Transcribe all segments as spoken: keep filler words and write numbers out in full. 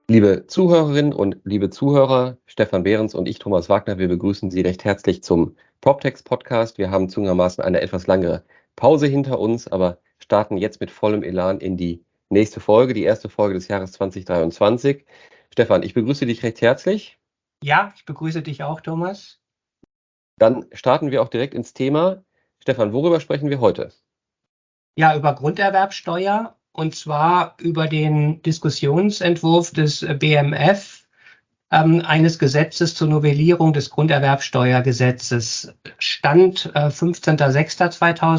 Liebe Zuhörerinnen und liebe Zuhörer, Stefan Behrens und ich, Thomas Wagner, wir begrüßen Sie recht herzlich zum PropTex-Podcast. Wir haben zugegebenermaßen eine etwas langere Pause hinter uns, aber starten jetzt mit vollem Elan in die nächste Folge, die erste Folge des Jahres zwanzig dreiundzwanzig. Stefan, ich begrüße dich recht herzlich. Ja, ich begrüße dich auch, Thomas. Dann starten wir auch direkt ins Thema. Stefan, worüber sprechen wir heute? Ja, über Grunderwerbsteuer und zwar über den Diskussionsentwurf des B M F, ähm, eines Gesetzes zur Novellierung des Grunderwerbsteuergesetzes. Stand äh, fünfzehnter sechster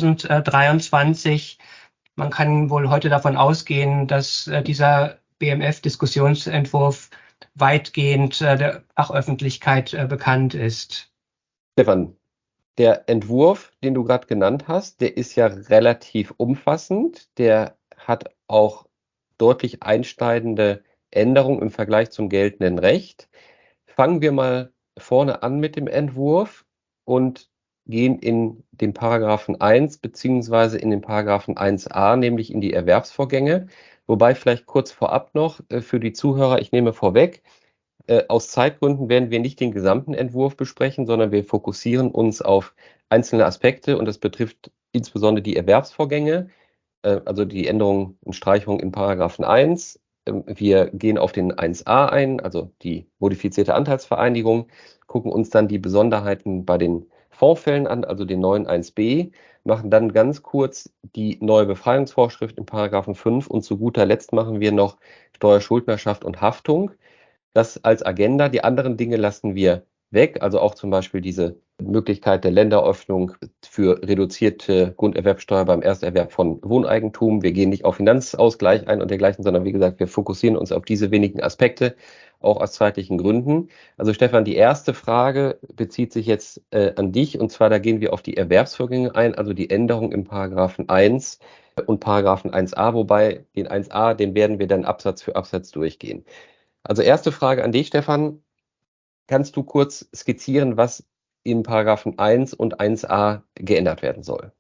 zweitausenddreiundzwanzig. Man kann wohl heute davon ausgehen, dass äh, dieser B M F-Diskussionsentwurf weitgehend äh, der Fachöffentlichkeit äh, bekannt ist. Stefan, der Entwurf, den du gerade genannt hast, der ist ja relativ umfassend. Der hat auch deutlich einschneidende Änderungen im Vergleich zum geltenden Recht. Fangen wir mal vorne an mit dem Entwurf und gehen in den Paragraphen eins beziehungsweise in den Paragraphen eins a, nämlich in die Erwerbsvorgänge. Wobei vielleicht kurz vorab noch äh, für die Zuhörer, ich nehme vorweg, äh, aus Zeitgründen werden wir nicht den gesamten Entwurf besprechen, sondern wir fokussieren uns auf einzelne Aspekte und das betrifft insbesondere die Erwerbsvorgänge, äh, also die Änderung und Streichung in Paragraphen eins. Ähm, wir gehen auf den eins a ein, also die modifizierte Anteilsvereinigung, gucken uns dann die Besonderheiten bei den Fondsfällen an, also den neuen eins b, machen dann ganz kurz die neue Befreiungsvorschrift in Paragraphen fünf und zu guter Letzt machen wir noch Steuerschuldnerschaft und Haftung. Das als Agenda. Die anderen Dinge lassen wir weg, also auch zum Beispiel diese Möglichkeit der Länderöffnung für reduzierte Grunderwerbsteuer beim Ersterwerb von Wohneigentum. Wir gehen nicht auf Finanzausgleich ein und dergleichen, sondern wie gesagt, wir fokussieren uns auf diese wenigen Aspekte, auch aus zeitlichen Gründen. Also Stefan, die erste Frage bezieht sich jetzt äh, an dich, und zwar da gehen wir auf die Erwerbsvorgänge ein, also die Änderung im Paragraphen eins und Paragraphen eins a, wobei den eins a, den werden wir dann Absatz für Absatz durchgehen. Also erste Frage an dich, Stefan. Kannst du kurz skizzieren, was in Paragraphen eins und eins a geändert werden soll?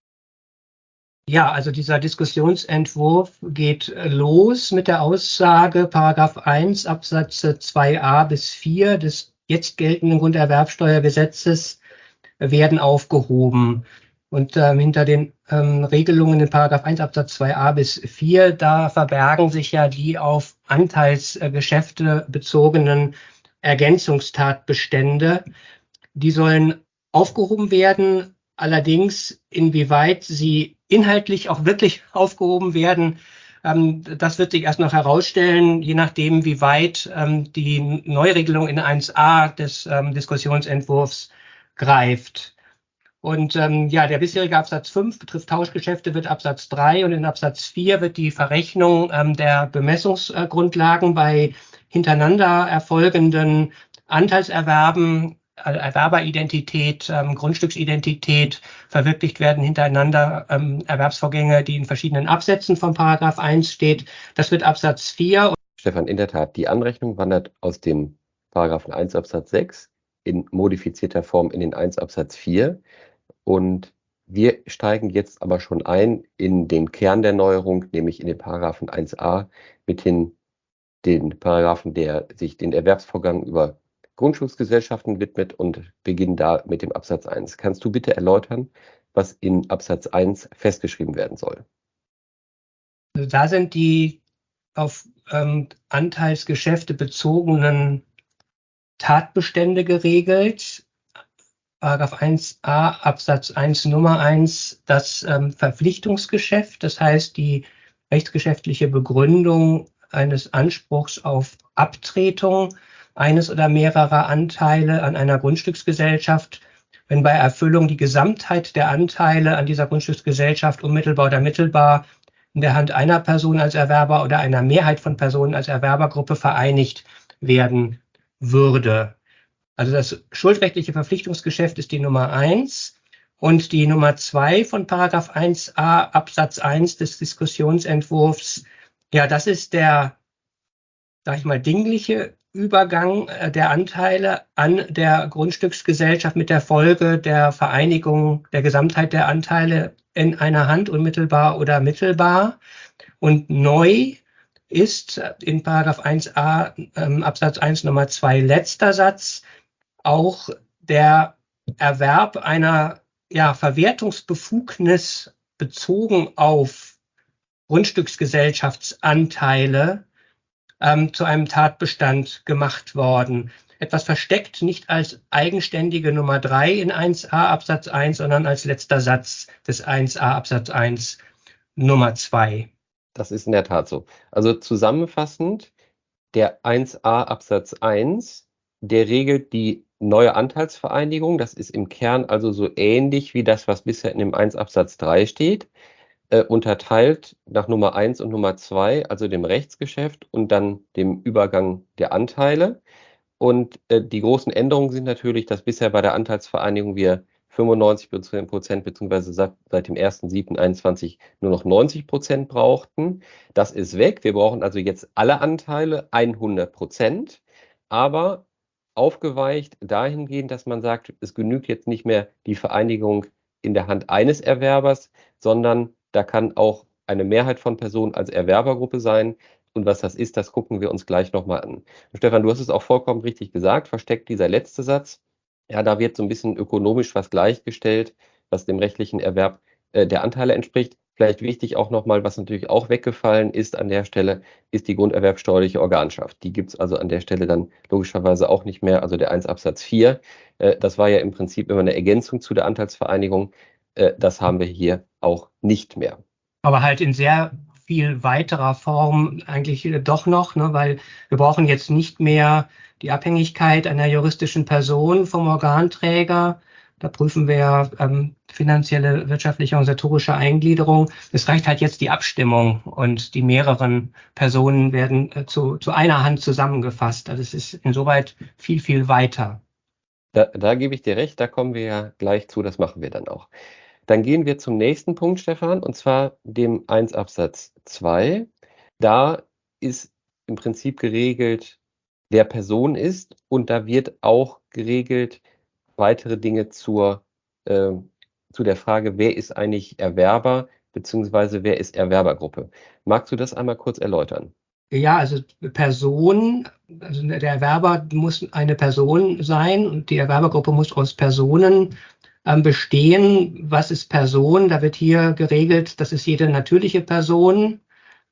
Ja, also dieser Diskussionsentwurf geht los mit der Aussage, Paragraph eins Absätze zwei a bis vier des jetzt geltenden Grunderwerbsteuergesetzes werden aufgehoben. Und ähm, hinter den ähm, Regelungen in Paragraph eins Absatz zwei a bis vier, da verbergen sich ja die auf Anteilsgeschäfte bezogenen Ergänzungstatbestände. Die sollen aufgehoben werden. Allerdings, inwieweit sie inhaltlich auch wirklich aufgehoben werden, ähm, das wird sich erst noch herausstellen, je nachdem, wie weit ähm, die Neuregelung in eins a des ähm, Diskussionsentwurfs greift. Und ähm, ja, der bisherige Absatz fünf betrifft Tauschgeschäfte, wird Absatz drei, und in Absatz vier wird die Verrechnung ähm, der Bemessungsgrundlagen bei hintereinander erfolgenden Anteilserwerben, äh, Erwerberidentität, ähm, Grundstücksidentität verwirklicht werden hintereinander ähm, Erwerbsvorgänge, die in verschiedenen Absätzen von Paragraph eins steht. Das wird Absatz vier. Stefan, in der Tat, die Anrechnung wandert aus dem Paragraphen eins Absatz sechs in modifizierter Form in den eins Absatz vier. Und wir steigen jetzt aber schon ein in den Kern der Neuerung, nämlich in den Paragraphen eins a, mithin den Paragraphen, der sich den Erwerbsvorgang über Grundschutzgesellschaften widmet, und beginnen da mit dem Absatz eins. Kannst du bitte erläutern, was in Absatz eins festgeschrieben werden soll? Da sind die auf ähm, Anteilsgeschäfte bezogenen Tatbestände geregelt. Paragraph eins a Absatz eins Nummer eins, das ähm, Verpflichtungsgeschäft, das heißt die rechtsgeschäftliche Begründung eines Anspruchs auf Abtretung eines oder mehrerer Anteile an einer Grundstücksgesellschaft, wenn bei Erfüllung die Gesamtheit der Anteile an dieser Grundstücksgesellschaft unmittelbar oder mittelbar in der Hand einer Person als Erwerber oder einer Mehrheit von Personen als Erwerbergruppe vereinigt werden würde. Also das schuldrechtliche Verpflichtungsgeschäft ist die Nummer eins, und die Nummer zwei von Paragraph eins a Absatz eins des Diskussionsentwurfs, ja, das ist der, sag ich mal, dingliche Übergang äh, der Anteile an der Grundstücksgesellschaft mit der Folge der Vereinigung der Gesamtheit der Anteile in einer Hand unmittelbar oder mittelbar. Und neu ist in Paragraph eins a ähm, Absatz eins Nummer zwei letzter Satz auch der Erwerb einer ja, Verwertungsbefugnis bezogen auf Grundstücksgesellschaftsanteile ähm, zu einem Tatbestand gemacht worden. Etwas versteckt, nicht als eigenständige Nummer drei in eins a Absatz eins, sondern als letzter Satz des eins a Absatz eins Nummer zwei. Das ist in der Tat so. Also zusammenfassend, der eins a Absatz eins, der regelt die neue Anteilsvereinigung. Das ist im Kern also so ähnlich wie das, was bisher in dem eins Absatz drei steht, äh, unterteilt nach Nummer eins und Nummer zwei, also dem Rechtsgeschäft und dann dem Übergang der Anteile. Und äh, die großen Änderungen sind natürlich, dass bisher bei der Anteilsvereinigung wir fünfundneunzig Prozent beziehungsweise seit, seit dem ersten siebten einundzwanzig nur noch neunzig Prozent brauchten. Das ist weg. Wir brauchen also jetzt alle Anteile hundert Prozent, aber aufgeweicht dahingehend, dass man sagt, es genügt jetzt nicht mehr die Vereinigung in der Hand eines Erwerbers, sondern da kann auch eine Mehrheit von Personen als Erwerbergruppe sein. Und was das ist, das gucken wir uns gleich nochmal an. Und Stefan, du hast es auch vollkommen richtig gesagt, versteckt dieser letzte Satz. Ja, da wird so ein bisschen ökonomisch was gleichgestellt, was dem rechtlichen Erwerb äh, der Anteile entspricht. Vielleicht wichtig auch nochmal, was natürlich auch weggefallen ist an der Stelle, ist die grunderwerbsteuerliche Organschaft. Die gibt es also an der Stelle dann logischerweise auch nicht mehr, also der eins Absatz vier. Äh, das war ja im Prinzip immer eine Ergänzung zu der Anteilsvereinigung. Äh, das haben wir hier auch nicht mehr. Aber halt in sehr viel weiterer Form eigentlich doch noch, ne, weil wir brauchen jetzt nicht mehr die Abhängigkeit einer juristischen Person vom Organträger. Da prüfen wir ähm, finanzielle, wirtschaftliche, organisatorische Eingliederung. Es reicht halt jetzt die Abstimmung und die mehreren Personen werden äh, zu, zu einer Hand zusammengefasst. Also es ist insoweit viel, viel weiter. Da, da gebe ich dir recht, da kommen wir ja gleich zu, das machen wir dann auch. Dann gehen wir zum nächsten Punkt, Stefan, und zwar dem eins Absatz zwei. Da ist im Prinzip geregelt, wer Person ist, und da wird auch geregelt weitere Dinge zur, äh, zu der Frage, wer ist eigentlich Erwerber, beziehungsweise wer ist Erwerbergruppe. Magst du das einmal kurz erläutern? Ja, also Person, also der Erwerber muss eine Person sein und die Erwerbergruppe muss aus Personen ähm, bestehen. Was ist Person? Da wird hier geregelt, das ist jede natürliche Person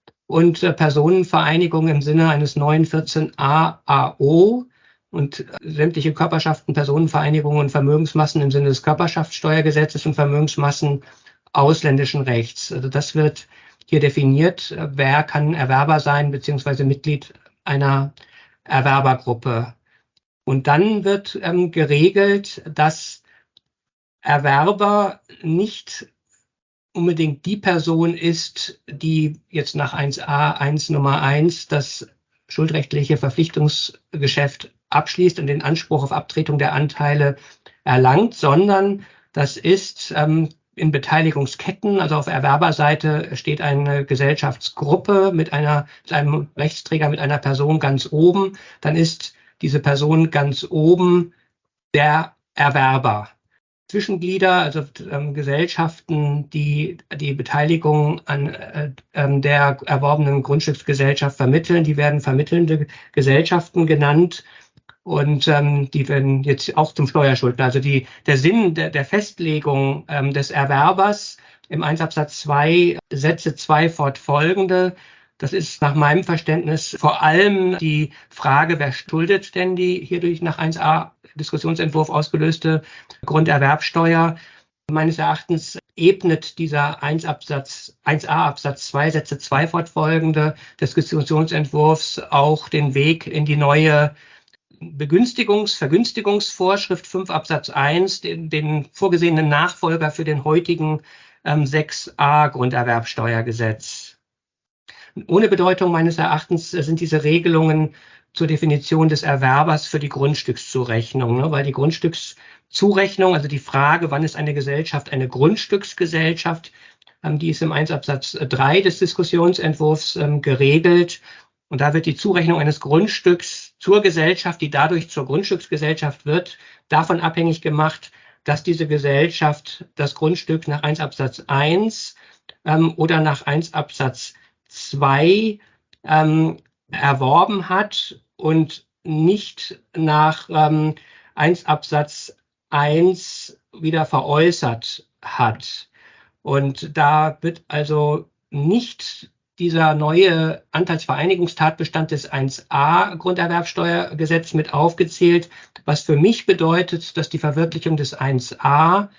und äh, Personenvereinigung im Sinne eines neuen vierzehn a A O und äh, sämtliche Körperschaften, Personenvereinigungen und Vermögensmassen im Sinne des Körperschaftssteuergesetzes und Vermögensmassen ausländischen Rechts. Also das wird hier definiert, wer kann Erwerber sein, beziehungsweise Mitglied einer Erwerbergruppe. Und dann wird ähm, geregelt, dass Erwerber nicht unbedingt die Person ist, die jetzt nach eins a eins Nummer eins das schuldrechtliche Verpflichtungsgeschäft abschließt und den Anspruch auf Abtretung der Anteile erlangt, sondern das ist ähm, in Beteiligungsketten, also auf Erwerberseite steht eine Gesellschaftsgruppe mit einer, mit einem Rechtsträger, mit einer Person ganz oben, dann ist diese Person ganz oben der Erwerber. Zwischenglieder, also ähm, Gesellschaften, die die Beteiligung an äh, äh, der erworbenen Grundstücksgesellschaft vermitteln, die werden vermittelnde Gesellschaften genannt. Und ähm, die werden jetzt auch zum Steuerschuldner. Also die, der Sinn der, der Festlegung ähm, des Erwerbers im eins Absatz zwei Sätze zwei fortfolgende, das ist nach meinem Verständnis vor allem die Frage, wer schuldet denn die hierdurch nach eins a Diskussionsentwurf ausgelöste Grunderwerbsteuer. Meines Erachtens ebnet dieser eins Absatz, eins a Absatz zwei Sätze zwei fortfolgende des Diskussionsentwurfs auch den Weg in die neue Begünstigungs-, Vergünstigungsvorschrift fünf Absatz eins, den, den vorgesehenen Nachfolger für den heutigen ähm, sechs a Grunderwerbsteuergesetz. Ohne Bedeutung meines Erachtens sind diese Regelungen zur Definition des Erwerbers für die Grundstückszurechnung, ne? Weil die Grundstückszurechnung, also die Frage, wann ist eine Gesellschaft eine Grundstücksgesellschaft, ähm, die ist im eins Absatz drei des Diskussionsentwurfs ähm, geregelt. Und da wird die Zurechnung eines Grundstücks zur Gesellschaft, die dadurch zur Grundstücksgesellschaft wird, davon abhängig gemacht, dass diese Gesellschaft das Grundstück nach eins Absatz eins ähm, oder nach eins Absatz zwei ähm, erworben hat und nicht nach ähm, eins Absatz eins wieder veräußert hat. Und da wird also nicht dieser neue Anteilsvereinigungstatbestand des eins a Grunderwerbsteuergesetz mit aufgezählt, was für mich bedeutet, dass die Verwirklichung des eins a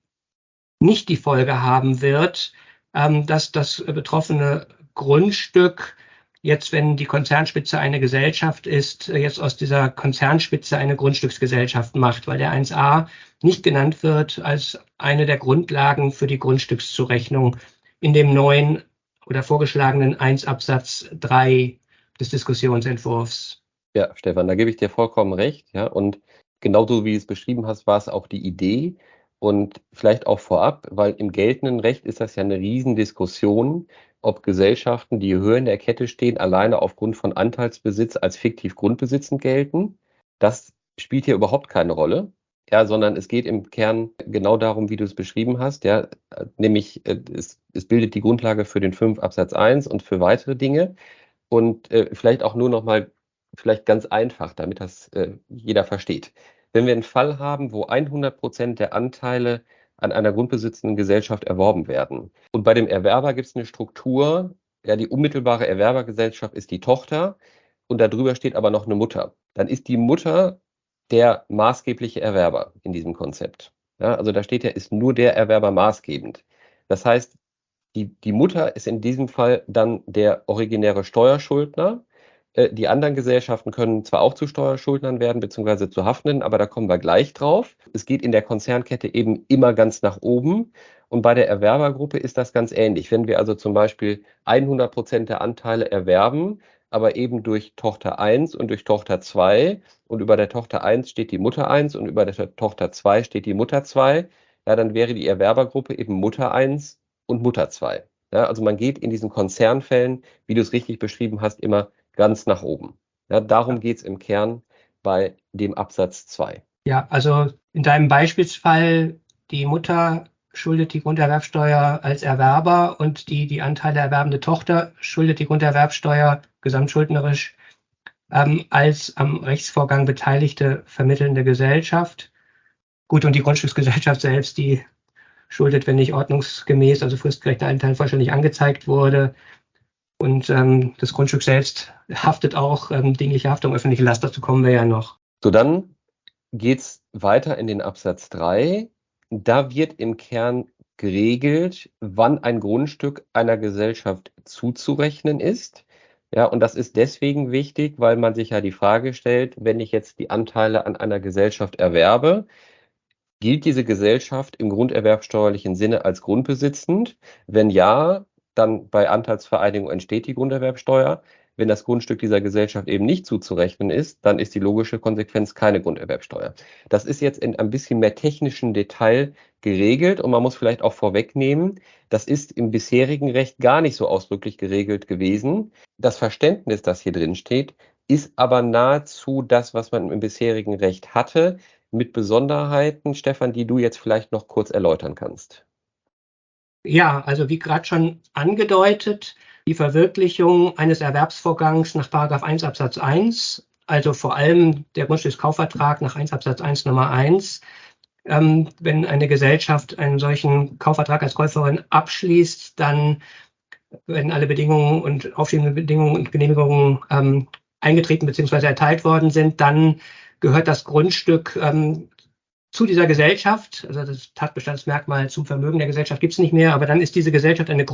nicht die Folge haben wird, ähm, dass das betroffene Grundstück jetzt, wenn die Konzernspitze eine Gesellschaft ist, jetzt aus dieser Konzernspitze eine Grundstücksgesellschaft macht, weil der eins a nicht genannt wird als eine der Grundlagen für die Grundstückszurechnung in dem neuen oder vorgeschlagenen eins Absatz drei des Diskussionsentwurfs. Ja, Stefan, da gebe ich dir vollkommen recht. Ja, und genau so, wie du es beschrieben hast, war es auch die Idee. Und vielleicht auch vorab, weil im geltenden Recht ist das ja eine Riesendiskussion, ob Gesellschaften, die höher in der Kette stehen, alleine aufgrund von Anteilsbesitz als fiktiv grundbesitzend gelten. Das spielt hier überhaupt keine Rolle. Ja, sondern es geht im Kern genau darum, wie du es beschrieben hast, ja, nämlich äh, es, es bildet die Grundlage für den fünf Absatz eins und für weitere Dinge. Und äh, vielleicht auch nur noch mal, vielleicht ganz einfach, damit das äh, jeder versteht. Wenn wir einen Fall haben, wo hundert Prozent der Anteile an einer grundbesitzenden Gesellschaft erworben werden und bei dem Erwerber gibt es eine Struktur, ja, die unmittelbare Erwerbergesellschaft ist die Tochter und darüber steht aber noch eine Mutter, dann ist die Mutter der maßgebliche Erwerber in diesem Konzept. Ja, also da steht ja, ist nur der Erwerber maßgebend. Das heißt, die, die Mutter ist in diesem Fall dann der originäre Steuerschuldner. Äh, die anderen Gesellschaften können zwar auch zu Steuerschuldnern werden, beziehungsweise zu Haftenden, aber da kommen wir gleich drauf. Es geht in der Konzernkette eben immer ganz nach oben. Und bei der Erwerbergruppe ist das ganz ähnlich. Wenn wir also zum Beispiel hundert Prozent der Anteile erwerben, aber eben durch Tochter eins und durch Tochter zwei und über der Tochter eins steht die Mutter eins und über der Tochter zwei steht die Mutter zwei, ja, dann wäre die Erwerbergruppe eben Mutter eins und Mutter zwei. Ja, also man geht in diesen Konzernfällen, wie du es richtig beschrieben hast, immer ganz nach oben. Ja, darum geht es im Kern bei dem Absatz zwei. Ja, also in deinem Beispielsfall, die Mutter schuldet die Grunderwerbsteuer als Erwerber und die die Anteile erwerbende Tochter schuldet die Grunderwerbsteuer gesamtschuldnerisch ähm, als am Rechtsvorgang beteiligte vermittelnde Gesellschaft. Gut, und die Grundstücksgesellschaft selbst, die schuldet, wenn nicht ordnungsgemäß, also fristgerechter Anteil vollständig angezeigt wurde. Und ähm, das Grundstück selbst haftet auch, ähm, dingliche Haftung, öffentliche Last, dazu kommen wir ja noch. So, dann geht es weiter in den Absatz drei. Da wird im Kern geregelt, wann ein Grundstück einer Gesellschaft zuzurechnen ist. Ja, und das ist deswegen wichtig, weil man sich ja die Frage stellt, wenn ich jetzt die Anteile an einer Gesellschaft erwerbe, gilt diese Gesellschaft im grunderwerbsteuerlichen Sinne als grundbesitzend? Wenn ja, dann bei Anteilsvereinigung entsteht die Grunderwerbsteuer. Wenn das Grundstück dieser Gesellschaft eben nicht zuzurechnen ist, dann ist die logische Konsequenz keine Grunderwerbsteuer. Das ist jetzt in ein bisschen mehr technischen Detail geregelt und man muss vielleicht auch vorwegnehmen, das ist im bisherigen Recht gar nicht so ausdrücklich geregelt gewesen. Das Verständnis, das hier drin steht, ist aber nahezu das, was man im bisherigen Recht hatte, mit Besonderheiten, Stefan, die du jetzt vielleicht noch kurz erläutern kannst. Ja, also wie gerade schon angedeutet, die Verwirklichung eines Erwerbsvorgangs nach Paragraph eins Absatz eins, also vor allem der Grundstückskaufvertrag nach eins Absatz eins Nummer eins, ähm, wenn eine Gesellschaft einen solchen Kaufvertrag als Käuferin abschließt, dann werden alle Bedingungen und aufstehende Bedingungen und Genehmigungen ähm, eingetreten bzw. erteilt worden sind, dann gehört das Grundstück ähm, zu dieser Gesellschaft, also das Tatbestandsmerkmal zum Vermögen der Gesellschaft gibt es nicht mehr, aber dann ist diese Gesellschaft eine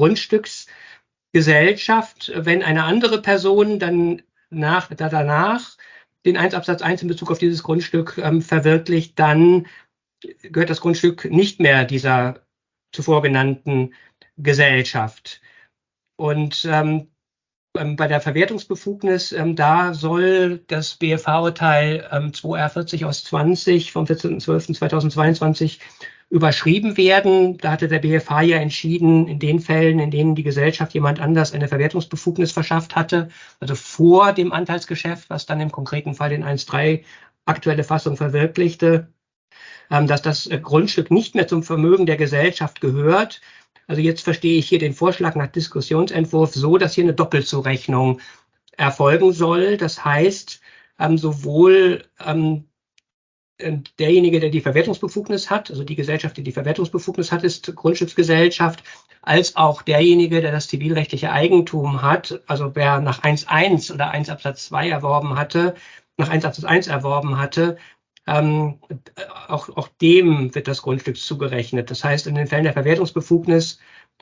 Grundstücksgesellschaft. Wenn eine andere Person dann nach, da danach den eins Absatz eins in Bezug auf dieses Grundstück ähm, verwirklicht, dann gehört das Grundstück nicht mehr dieser zuvor genannten Gesellschaft. Und ähm, bei der Verwertungsbefugnis, ähm, da soll das B F H-Urteil ähm, zwei R vierzig aus zwanzig vom vierzehnten zwölften zweitausendzweiundzwanzig überschrieben werden. Da hatte der B F H ja entschieden, in den Fällen, in denen die Gesellschaft jemand anders eine Verwertungsbefugnis verschafft hatte, also vor dem Anteilsgeschäft, was dann im konkreten Fall den eins Punkt drei aktuelle Fassung verwirklichte, ähm, dass das Grundstück nicht mehr zum Vermögen der Gesellschaft gehört Also jetzt verstehe ich hier den Vorschlag nach Diskussionsentwurf so, dass hier eine Doppelzurechnung erfolgen soll. Das heißt, ähm, sowohl ähm, derjenige, der die Verwertungsbefugnis hat, also die Gesellschaft, die die Verwertungsbefugnis hat, ist Grundstücksgesellschaft, als auch derjenige, der das zivilrechtliche Eigentum hat, also wer nach eins Punkt eins oder eins Absatz zwei erworben hatte, nach eins Absatz eins erworben hatte, ähm, auch, auch dem wird das Grundstück zugerechnet. Das heißt, in den Fällen der Verwertungsbefugnis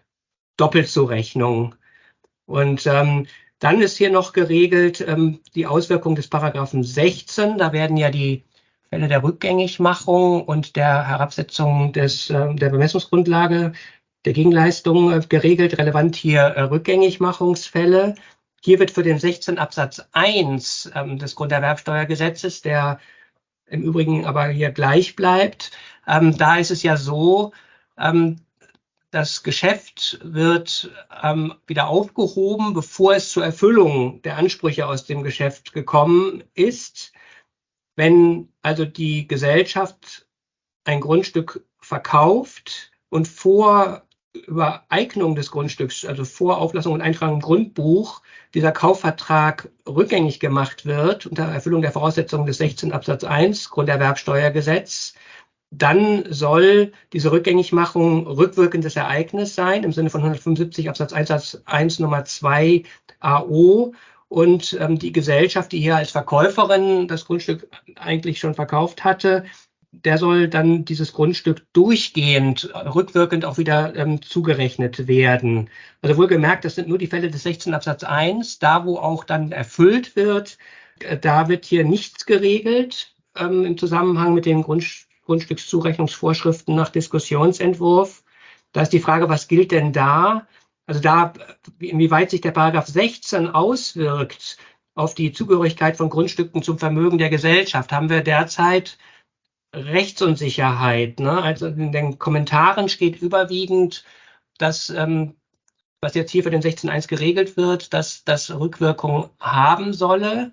Doppelzurechnung. Und ähm, dann ist hier noch geregelt ähm, die Auswirkung des Paragraphen sechzehn. Da werden ja die Fälle der Rückgängigmachung und der Herabsetzung des, äh, der Bemessungsgrundlage der Gegenleistung äh, geregelt. Relevant hier äh, Rückgängigmachungsfälle. Hier wird für den sechzehn Absatz eins ähm, des Grunderwerbsteuergesetzes, der im Übrigen aber hier gleich bleibt, ähm, da ist es ja so, ähm, das Geschäft wird ähm, wieder aufgehoben, bevor es zur Erfüllung der Ansprüche aus dem Geschäft gekommen ist. Wenn also die Gesellschaft ein Grundstück verkauft und vor Übereignung des Grundstücks, also vor Auflassung und Eintragung im Grundbuch, dieser Kaufvertrag rückgängig gemacht wird unter Erfüllung der Voraussetzungen des sechzehn Absatz eins Grunderwerbsteuergesetz, dann soll diese Rückgängigmachung rückwirkendes Ereignis sein, im Sinne von hundertfünfundsiebzig Absatz eins Satz eins Nummer zwei A O. Und ähm, die Gesellschaft, die hier als Verkäuferin das Grundstück eigentlich schon verkauft hatte, der soll dann dieses Grundstück durchgehend, rückwirkend auch wieder ähm, zugerechnet werden. Also wohlgemerkt, das sind nur die Fälle des sechzehn Absatz eins, da wo auch dann erfüllt wird, äh, da wird hier nichts geregelt ähm, im Zusammenhang mit den Grundstücken. Grundstückszurechnungsvorschriften nach Diskussionsentwurf. Da ist die Frage, was gilt denn da? Also da, inwieweit sich der Paragraph sechzehn auswirkt auf die Zugehörigkeit von Grundstücken zum Vermögen der Gesellschaft, haben wir derzeit Rechtsunsicherheit. Ne? Also in den Kommentaren steht überwiegend, dass, ähm, was jetzt hier für den sechzehn Absatz eins geregelt wird, dass das Rückwirkung haben solle.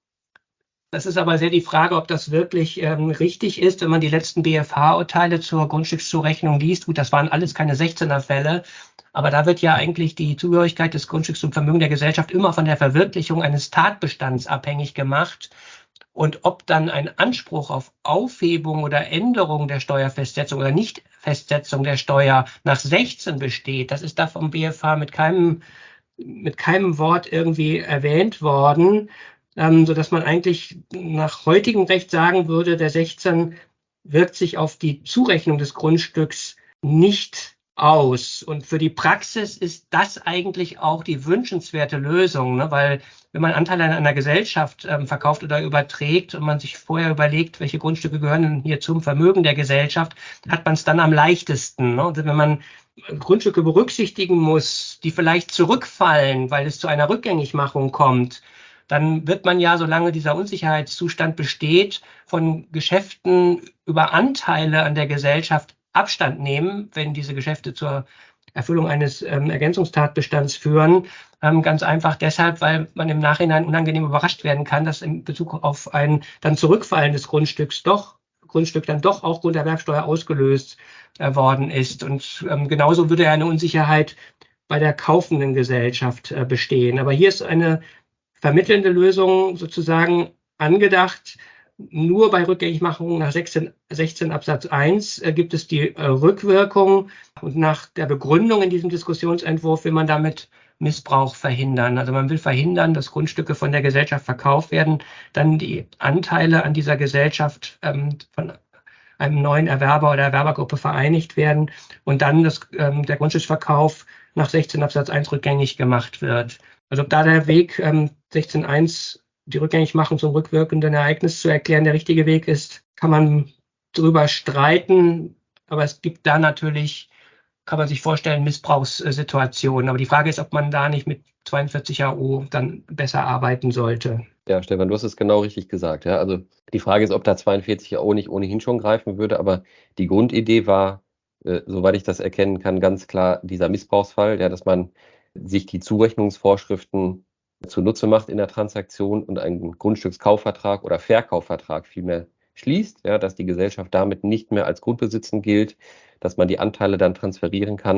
Das ist aber sehr die Frage, ob das wirklich ähm, richtig ist, wenn man die letzten B F H-Urteile zur Grundstückszurechnung liest. Gut, das waren alles keine sechzehner-Fälle, aber da wird ja eigentlich die Zugehörigkeit des Grundstücks zum Vermögen der Gesellschaft immer von der Verwirklichung eines Tatbestands abhängig gemacht. Und ob dann ein Anspruch auf Aufhebung oder Änderung der Steuerfestsetzung oder Nichtfestsetzung der Steuer nach sechzehn besteht, das ist da vom B F H mit keinem, mit keinem Wort irgendwie erwähnt worden. Ähm, sodass man eigentlich nach heutigem Recht sagen würde, der sechzehn wirkt sich auf die Zurechnung des Grundstücks nicht aus. Und für die Praxis ist das eigentlich auch die wünschenswerte Lösung, ne? Weil wenn man Anteile an einer Gesellschaft ähm, verkauft oder überträgt und man sich vorher überlegt, welche Grundstücke gehören denn hier zum Vermögen der Gesellschaft, hat man es dann am leichtesten. Ne? Und wenn man Grundstücke berücksichtigen muss, die vielleicht zurückfallen, weil es zu einer Rückgängigmachung kommt, dann wird man ja, solange dieser Unsicherheitszustand besteht, von Geschäften über Anteile an der Gesellschaft Abstand nehmen, wenn diese Geschäfte zur Erfüllung eines ähm, Ergänzungstatbestands führen. Ähm, ganz einfach deshalb, weil man im Nachhinein unangenehm überrascht werden kann, dass in Bezug auf ein dann Zurückfallen des Grundstücks doch Grundstück dann doch auch Grunderwerbsteuer ausgelöst äh, worden ist. Und ähm, genauso würde ja eine Unsicherheit bei der kaufenden Gesellschaft äh, bestehen. Aber hier ist eine vermittelnde Lösung sozusagen angedacht. Nur bei Rückgängigmachung nach sechzehn, sechzehn Absatz eins äh, gibt es die äh, Rückwirkung und nach der Begründung in diesem Diskussionsentwurf will man damit Missbrauch verhindern. Also man will verhindern, dass Grundstücke von der Gesellschaft verkauft werden, dann die Anteile an dieser Gesellschaft ähm, von einem neuen Erwerber oder Erwerbergruppe vereinigt werden und dann das, ähm, der Grundstücksverkauf nach sechzehn Absatz eins rückgängig gemacht wird. Also ob da der Weg ähm, sechzehn Absatz eins, die Rückgängigmachung zum rückwirkenden Ereignis zu erklären, der richtige Weg ist, kann man drüber streiten. Aber es gibt da natürlich, kann man sich vorstellen, Missbrauchssituationen. Aber die Frage ist, ob man da nicht mit zweiundvierzig A O dann besser arbeiten sollte. Ja, Stefan, du hast es genau richtig gesagt. Ja? Also die Frage ist, ob da zweiundvierzig A O nicht ohnehin schon greifen würde. Aber die Grundidee war, äh, soweit ich das erkennen kann, ganz klar dieser Missbrauchsfall, ja, dass man sich die Zurechnungsvorschriften zunutze macht in der Transaktion und einen Grundstückskaufvertrag oder Verkaufvertrag vielmehr schließt, ja, dass die Gesellschaft damit nicht mehr als Grundbesitzen gilt, dass man die Anteile dann transferieren kann.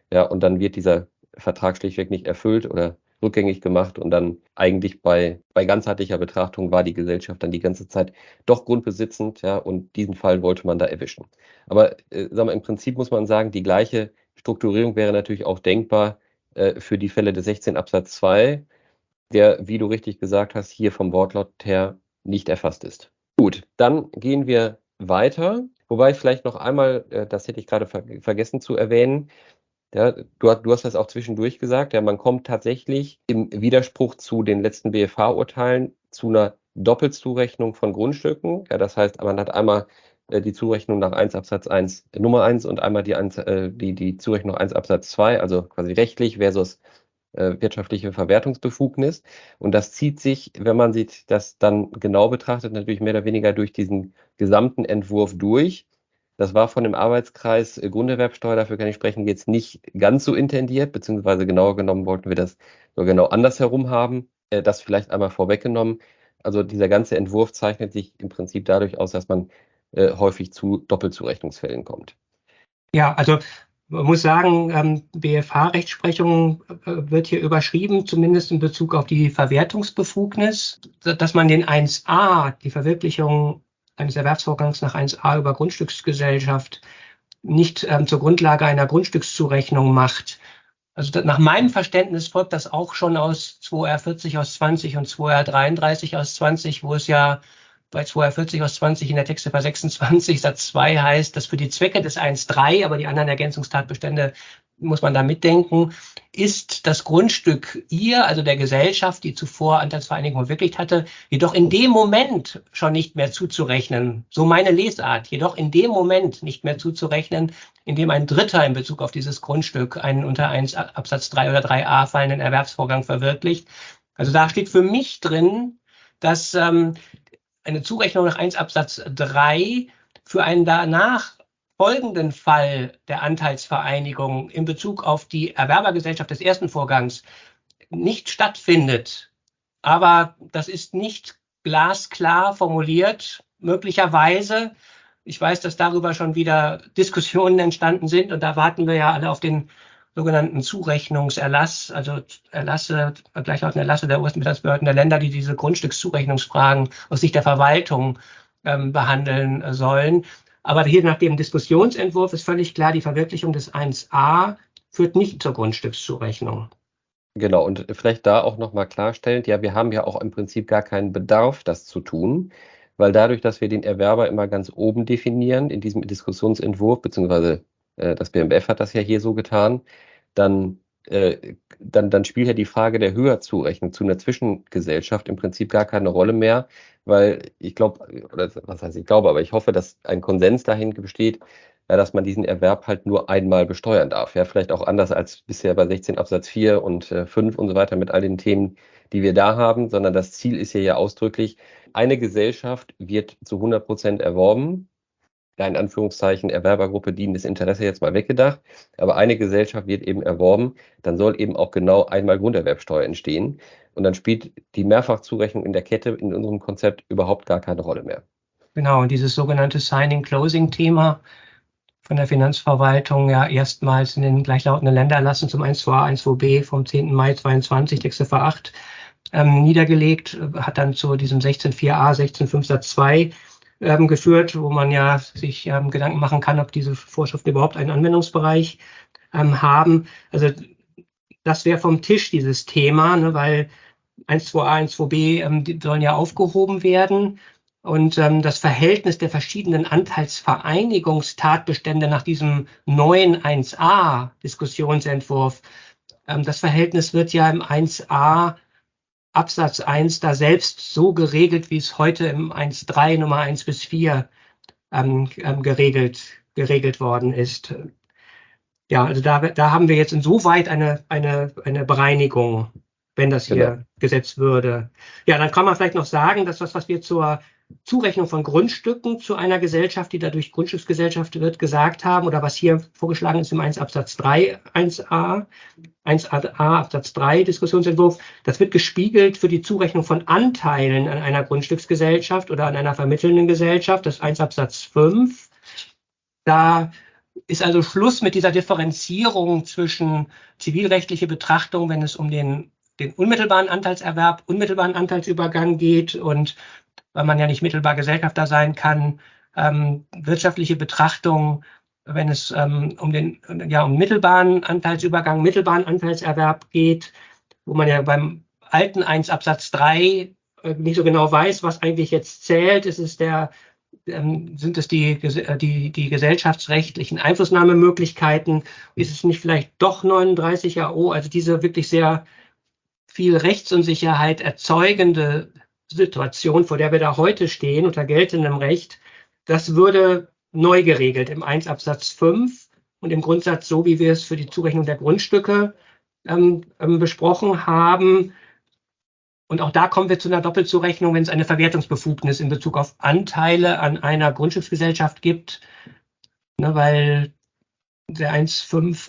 Ja, und dann wird dieser Vertrag schlichtweg nicht erfüllt oder rückgängig gemacht und dann eigentlich bei, bei ganzheitlicher Betrachtung war die Gesellschaft dann die ganze Zeit doch grundbesitzend, ja, und diesen Fall wollte man da erwischen. Aber äh, sagen wir, im Prinzip muss man sagen, die gleiche Strukturierung wäre natürlich auch denkbar äh, für die Fälle des sechzehn Absatz zwei, der, wie du richtig gesagt hast, hier vom Wortlaut her nicht erfasst ist. Gut, dann gehen wir weiter, wobei vielleicht noch einmal, äh, das hätte ich gerade ver vergessen zu erwähnen, ja, du, du hast das auch zwischendurch gesagt, ja, man kommt tatsächlich im Widerspruch zu den letzten B F H-Urteilen zu einer Doppelzurechnung von Grundstücken. Ja, das heißt, man hat einmal äh, die Zurechnung nach eins Absatz eins Nummer eins und einmal die, äh, die, die Zurechnung nach eins Absatz zwei, also quasi rechtlich versus äh, wirtschaftliche Verwertungsbefugnis. Und das zieht sich, wenn man sich das dann genau betrachtet, natürlich mehr oder weniger durch diesen gesamten Entwurf durch. Das war von dem Arbeitskreis äh, Grunderwerbsteuer, dafür kann ich sprechen, jetzt nicht ganz so intendiert, beziehungsweise genauer genommen wollten wir das so genau andersherum haben. Äh, das vielleicht einmal vorweggenommen. Also dieser ganze Entwurf zeichnet sich im Prinzip dadurch aus, dass man äh, häufig zu Doppelzurechnungsfällen kommt. Ja, also man muss sagen, ähm, B F H-Rechtsprechung äh, wird hier überschrieben, zumindest in Bezug auf die Verwertungsbefugnis, dass man den eins a, die Verwirklichung eines Erwerbsvorgangs nach eins a über Grundstücksgesellschaft, nicht ähm, zur Grundlage einer Grundstückszurechnung macht. Also das, nach meinem Verständnis folgt das auch schon aus zwei R vierzig aus zwanzig und zwei R dreiunddreißig aus zwanzig, wo es ja bei zwei R vierzig aus zwanzig in der Textziffer sechsundzwanzig Satz zwei heißt, dass für die Zwecke des eins Punkt drei, aber die anderen Ergänzungstatbestände muss man da mitdenken, ist das Grundstück ihr, also der Gesellschaft, die zuvor Anteilsvereinigung verwirklicht hatte, jedoch in dem Moment schon nicht mehr zuzurechnen. So meine Lesart. Jedoch in dem Moment nicht mehr zuzurechnen, in dem ein Dritter in Bezug auf dieses Grundstück einen unter eins Absatz drei oder drei a fallenden Erwerbsvorgang verwirklicht. Also da steht für mich drin, dass ähm, eine Zurechnung nach eins Absatz drei für einen danach folgenden Fall der Anteilsvereinigung in Bezug auf die Erwerbergesellschaft des ersten Vorgangs nicht stattfindet. Aber das ist nicht glasklar formuliert, möglicherweise. Ich weiß, dass darüber schon wieder Diskussionen entstanden sind und da warten wir ja alle auf den sogenannten Zurechnungserlass, also Erlasse, gleichlautende Erlasse der Obersten der Länder, die diese Grundstückszurechnungsfragen aus Sicht der Verwaltung ähm, behandeln äh, sollen. Aber hier nach dem Diskussionsentwurf ist völlig klar, die Verwirklichung des eins a führt nicht zur Grundstückszurechnung. Genau, und vielleicht da auch nochmal klarstellend, ja, wir haben ja auch im Prinzip gar keinen Bedarf, das zu tun, weil dadurch, dass wir den Erwerber immer ganz oben definieren in diesem Diskussionsentwurf, beziehungsweise äh, das B M F hat das ja hier so getan, dann, äh, dann, dann spielt ja die Frage der Höherzurechnung zu einer Zwischengesellschaft im Prinzip gar keine Rolle mehr, weil ich glaube, oder was heißt ich glaube, aber ich hoffe, dass ein Konsens dahin besteht, ja, dass man diesen Erwerb halt nur einmal besteuern darf. Ja, vielleicht auch anders als bisher bei sechzehn Absatz vier und äh, fünf und so weiter mit all den Themen, die wir da haben, sondern das Ziel ist hier ja ausdrücklich, eine Gesellschaft wird zu hundert Prozent erworben, ja, in Anführungszeichen Erwerbergruppe dienendes Interesse jetzt mal weggedacht, aber eine Gesellschaft wird eben erworben, dann soll eben auch genau einmal Grunderwerbsteuer entstehen und dann spielt die Mehrfachzurechnung in der Kette in unserem Konzept überhaupt gar keine Rolle mehr. Genau, und dieses sogenannte Signing-Closing-Thema von der Finanzverwaltung ja erstmals in den gleichlautenden Ländererlassen zum eins zwei a, eins zwei b vom zehnten Mai zweiundzwanzig, Textziffer acht, ähm, niedergelegt, hat dann zu diesem sechzehn vier a, sechzehn fünf Satz zwei ähm, geführt, wo man ja sich ähm, Gedanken machen kann, ob diese Vorschriften überhaupt einen Anwendungsbereich ähm, haben. Also das wäre vom Tisch, dieses Thema, ne, weil eins zwei a, eins zwei b ähm, die sollen ja aufgehoben werden. Und ähm, das Verhältnis der verschiedenen Anteilsvereinigungstatbestände nach diesem neuen eins a Diskussionsentwurf, ähm, das Verhältnis wird ja im eins a Absatz eins da selbst so geregelt, wie es heute im eins Punkt drei Nummer eins bis vier ähm, ähm, geregelt, geregelt worden ist. Ja, also da, da haben wir jetzt insoweit eine, eine, eine Bereinigung, wenn das hier Genau. gesetzt würde. Ja, dann kann man vielleicht noch sagen, dass das, was wir zur Zurechnung von Grundstücken zu einer Gesellschaft, die dadurch Grundstücksgesellschaft wird, gesagt haben, oder was hier vorgeschlagen ist im eins Absatz drei, eins a, eins a Absatz drei Diskussionsentwurf, das wird gespiegelt für die Zurechnung von Anteilen an einer Grundstücksgesellschaft oder an einer vermittelnden Gesellschaft, das eins Absatz fünf. Da ist also Schluss mit dieser Differenzierung zwischen zivilrechtliche Betrachtung, wenn es um den, den unmittelbaren Anteilserwerb, unmittelbaren Anteilsübergang geht und weil man ja nicht mittelbar Gesellschafter sein kann, ähm, wirtschaftliche Betrachtung, wenn es ähm, um den ja, um mittelbaren Anteilsübergang, mittelbaren Anteilserwerb geht, wo man ja beim alten eins Absatz drei äh, nicht so genau weiß, was eigentlich jetzt zählt. Ist es der, ähm, sind es die, die, die gesellschaftsrechtlichen Einflussnahmemöglichkeiten? Ist es nicht vielleicht doch neununddreißig A O? Also diese wirklich sehr viel Rechtsunsicherheit erzeugende Situation, vor der wir da heute stehen, unter geltendem Recht, das würde neu geregelt im eins Absatz fünf und im Grundsatz so, wie wir es für die Zurechnung der Grundstücke ähm, ähm, besprochen haben. Und auch da kommen wir zu einer Doppelzurechnung, wenn es eine Verwertungsbefugnis in Bezug auf Anteile an einer Grundstücksgesellschaft gibt, ne, weil der eins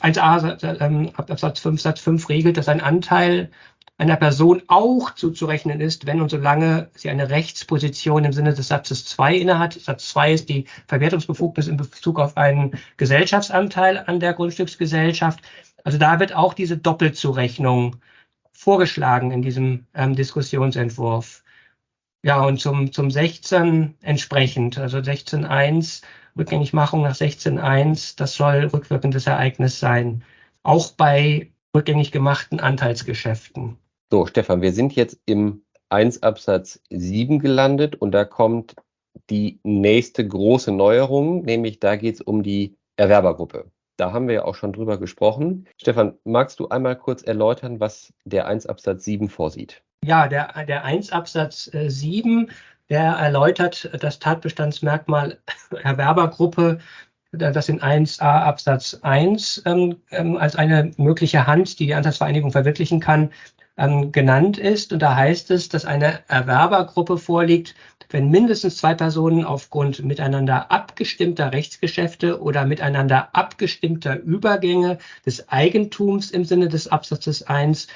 a ähm, Absatz fünf Satz fünf regelt, dass ein Anteil einer Person auch zuzurechnen ist, wenn und solange sie eine Rechtsposition im Sinne des Satzes zwei innehat. Satz zwei ist die Verwertungsbefugnis in Bezug auf einen Gesellschaftsanteil an der Grundstücksgesellschaft. Also da wird auch diese Doppelzurechnung vorgeschlagen in diesem ähm, Diskussionsentwurf. Ja, und zum, zum sechzehn entsprechend, also sechzehn Absatz eins, Rückgängigmachung nach sechzehn Absatz eins, das soll rückwirkendes Ereignis sein, auch bei rückgängig gemachten Anteilsgeschäften. So, Stefan, wir sind jetzt im eins Absatz sieben gelandet und da kommt die nächste große Neuerung, nämlich da geht es um die Erwerbergruppe. Da haben wir ja auch schon drüber gesprochen. Stefan, magst du einmal kurz erläutern, was der eins Absatz sieben vorsieht? Ja, der, der eins Absatz sieben, der erläutert das Tatbestandsmerkmal Erwerbergruppe, das in eins a Absatz eins ähm, als eine mögliche Hand, die die Anteilsvereinigung verwirklichen kann, ähm, genannt ist. Und da heißt es, dass eine Erwerbergruppe vorliegt, wenn mindestens zwei Personen aufgrund miteinander abgestimmter Rechtsgeschäfte oder miteinander abgestimmter Übergänge des Eigentums im Sinne des Absatzes eins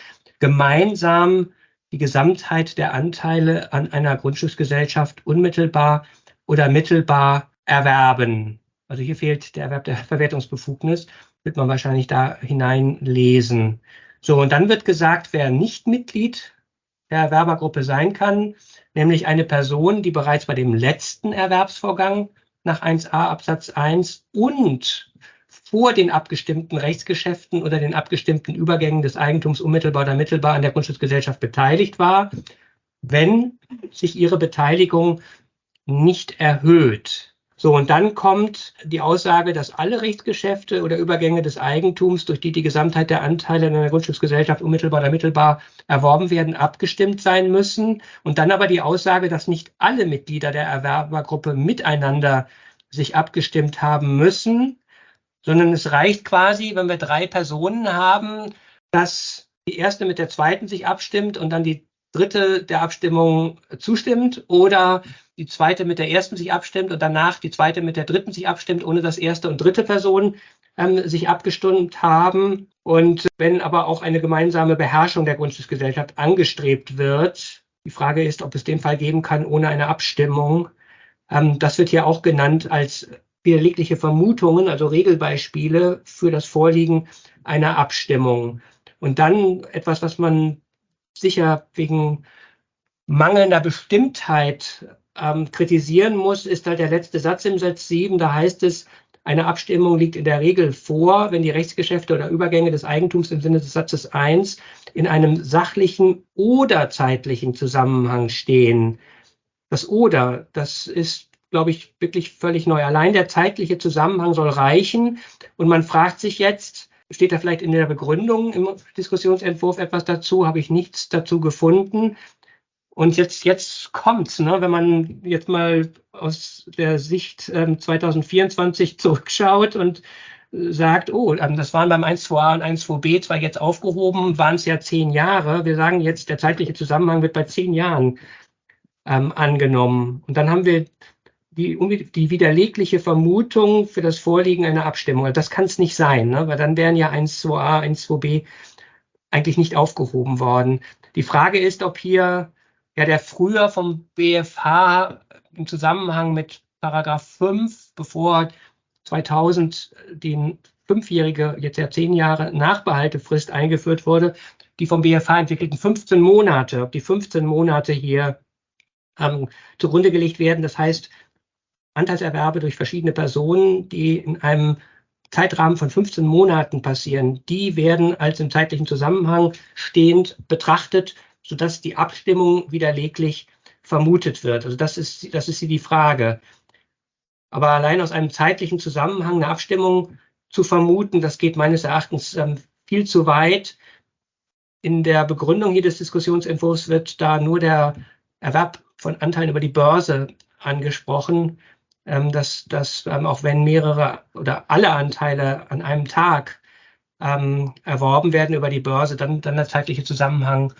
gemeinsam die Gesamtheit der Anteile an einer Grundstücksgesellschaft unmittelbar oder mittelbar erwerben. Also hier fehlt der Erwerb der Verwertungsbefugnis, wird man wahrscheinlich da hineinlesen. So, und dann wird gesagt, wer nicht Mitglied der Erwerbergruppe sein kann, nämlich eine Person, die bereits bei dem letzten Erwerbsvorgang nach eins a Absatz eins und vor den abgestimmten Rechtsgeschäften oder den abgestimmten Übergängen des Eigentums unmittelbar oder mittelbar an der Grundstücksgesellschaft beteiligt war, wenn sich ihre Beteiligung nicht erhöht. So, und dann kommt die Aussage, dass alle Rechtsgeschäfte oder Übergänge des Eigentums, durch die die Gesamtheit der Anteile in einer Grundstücksgesellschaft unmittelbar oder mittelbar erworben werden, abgestimmt sein müssen. Und dann aber die Aussage, dass nicht alle Mitglieder der Erwerbergruppe miteinander sich abgestimmt haben müssen, sondern es reicht quasi, wenn wir drei Personen haben, dass die erste mit der zweiten sich abstimmt und dann die dritte der Abstimmung zustimmt oder die zweite mit der ersten sich abstimmt und danach die zweite mit der dritten sich abstimmt, ohne dass erste und dritte Person ähm, sich abgestimmt haben. Und wenn aber auch eine gemeinsame Beherrschung der Grundstücksgesellschaft angestrebt wird, die Frage ist, ob es den Fall geben kann ohne eine Abstimmung. Ähm, das wird hier auch genannt als widerlegliche Vermutungen, also Regelbeispiele für das Vorliegen einer Abstimmung. Und dann etwas, was man sicher wegen mangelnder Bestimmtheit ähm, kritisieren muss, ist halt der letzte Satz im Satz sieben. Da heißt es, eine Abstimmung liegt in der Regel vor, wenn die Rechtsgeschäfte oder Übergänge des Eigentums im Sinne des Satzes eins in einem sachlichen oder zeitlichen Zusammenhang stehen. Das oder, das ist, glaube ich, wirklich völlig neu. Allein der zeitliche Zusammenhang soll reichen. Und man fragt sich jetzt, steht da vielleicht in der Begründung im Diskussionsentwurf etwas dazu? Habe ich nichts dazu gefunden. Und jetzt, jetzt kommt's, ne? Wenn man jetzt mal aus der Sicht ähm, zwanzig vierundzwanzig zurückschaut und äh, sagt, oh, ähm, das waren beim eins zwei a und eins zwei b zwar jetzt aufgehoben, waren es ja zehn Jahre. Wir sagen jetzt, der zeitliche Zusammenhang wird bei zehn Jahren ähm, angenommen. Und dann haben wir die, die widerlegliche Vermutung für das Vorliegen einer Abstimmung. Das kann es nicht sein, ne? Weil dann wären ja eins zwei a, eins zwei b eigentlich nicht aufgehoben worden. Die Frage ist, ob hier ja der früher vom B F H im Zusammenhang mit Paragraph fünf, bevor zweitausend die fünfjährige, jetzt ja zehn Jahre Nachbehaltefrist eingeführt wurde, die vom B F H entwickelten fünfzehn Monate, ob die fünfzehn Monate hier ähm, zugrunde gelegt werden. Das heißt, Anteilserwerbe durch verschiedene Personen, die in einem Zeitrahmen von fünfzehn Monaten passieren, die werden als im zeitlichen Zusammenhang stehend betrachtet, sodass die Abstimmung widerleglich vermutet wird. Also das ist, das ist die Frage. Aber allein aus einem zeitlichen Zusammenhang eine Abstimmung zu vermuten, das geht meines Erachtens ähm, viel zu weit. In der Begründung hier des Diskussionsentwurfs wird da nur der Erwerb von Anteilen über die Börse angesprochen, ähm, dass, dass ähm, auch wenn mehrere oder alle Anteile an einem Tag ähm, erworben werden über die Börse, dann, dann der zeitliche Zusammenhang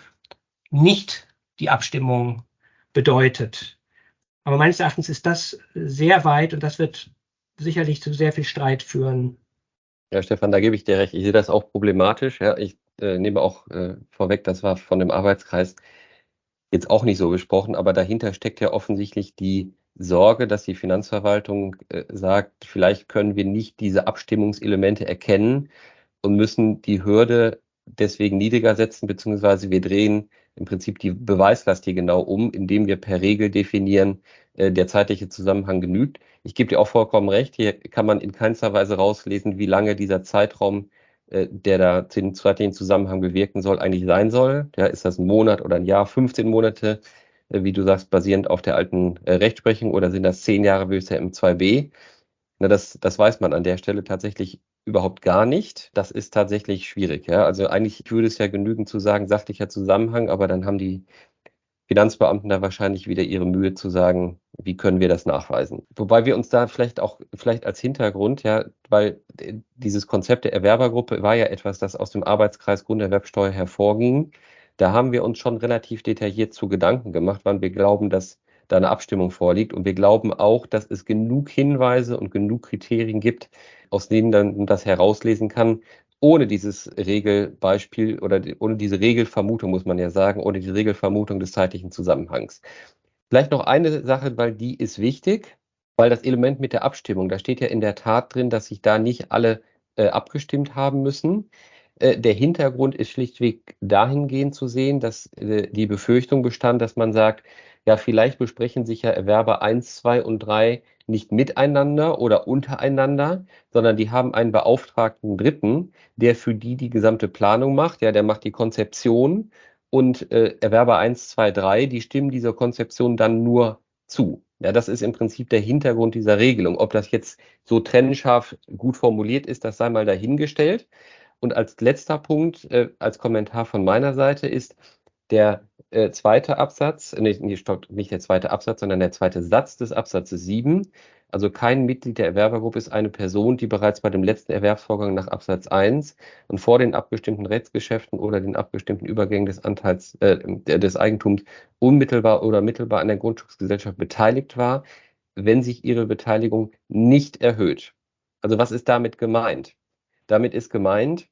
nicht die Abstimmung bedeutet. Aber meines Erachtens ist das sehr weit und das wird sicherlich zu sehr viel Streit führen. Ja, Stefan, da gebe ich dir recht. Ich sehe das auch problematisch. Ja, ich äh, nehme auch äh, vorweg, das war von dem Arbeitskreis jetzt auch nicht so besprochen, aber dahinter steckt ja offensichtlich die Sorge, dass die Finanzverwaltung äh, sagt, vielleicht können wir nicht diese Abstimmungselemente erkennen und müssen die Hürde deswegen niedriger setzen, beziehungsweise wir drehen im Prinzip die Beweislast hier genau um, indem wir per Regel definieren, äh, der zeitliche Zusammenhang genügt. Ich gebe dir auch vollkommen recht, hier kann man in keinster Weise rauslesen, wie lange dieser Zeitraum, äh, der da den zeitlichen Zusammenhang bewirken soll, eigentlich sein soll. Ja, ist das ein Monat oder ein Jahr, fünfzehn Monate, äh, wie du sagst, basierend auf der alten äh, Rechtsprechung, oder sind das zehn Jahre wie bisher im zwei b? Na, das, das weiß man an der Stelle tatsächlich überhaupt gar nicht. Das ist tatsächlich schwierig. Ja? Also eigentlich würde es ja genügen zu sagen, sachlicher Zusammenhang, aber dann haben die Finanzbeamten da wahrscheinlich wieder ihre Mühe zu sagen, wie können wir das nachweisen. Wobei wir uns da vielleicht auch, vielleicht als Hintergrund, ja, weil dieses Konzept der Erwerbergruppe war ja etwas, das aus dem Arbeitskreis Grunderwerbsteuer hervorging. Da haben wir uns schon relativ detailliert zu Gedanken gemacht, wann wir glauben, dass da eine Abstimmung vorliegt. Und wir glauben auch, dass es genug Hinweise und genug Kriterien gibt, aus denen dann das herauslesen kann, ohne dieses Regelbeispiel oder ohne diese Regelvermutung, muss man ja sagen, ohne die Regelvermutung des zeitlichen Zusammenhangs. Vielleicht noch eine Sache, weil die ist wichtig, weil das Element mit der Abstimmung, da steht ja in der Tat drin, dass sich da nicht alle äh, abgestimmt haben müssen. Äh, der Hintergrund ist schlichtweg dahingehend zu sehen, dass äh, die Befürchtung bestand, dass man sagt, ja, vielleicht besprechen sich ja Erwerber eins, zwei und drei nicht miteinander oder untereinander, sondern die haben einen beauftragten Dritten, der für die die gesamte Planung macht. Ja, der macht die Konzeption und äh, Erwerber eins, zwei, drei, die stimmen dieser Konzeption dann nur zu. Ja, das ist im Prinzip der Hintergrund dieser Regelung. Ob das jetzt so trennscharf gut formuliert ist, das sei mal dahingestellt. Und als letzter Punkt, äh, als Kommentar von meiner Seite ist, der äh, zweite Absatz, nicht, nicht der zweite Absatz, sondern der zweite Satz des Absatzes sieben. Also kein Mitglied der Erwerbergruppe ist eine Person, die bereits bei dem letzten Erwerbsvorgang nach Absatz eins und vor den abgestimmten Rechtsgeschäften oder den abgestimmten Übergängen des Anteils äh, des Eigentums unmittelbar oder mittelbar an der Grundschutzgesellschaft beteiligt war, wenn sich ihre Beteiligung nicht erhöht. Also was ist damit gemeint? Damit ist gemeint,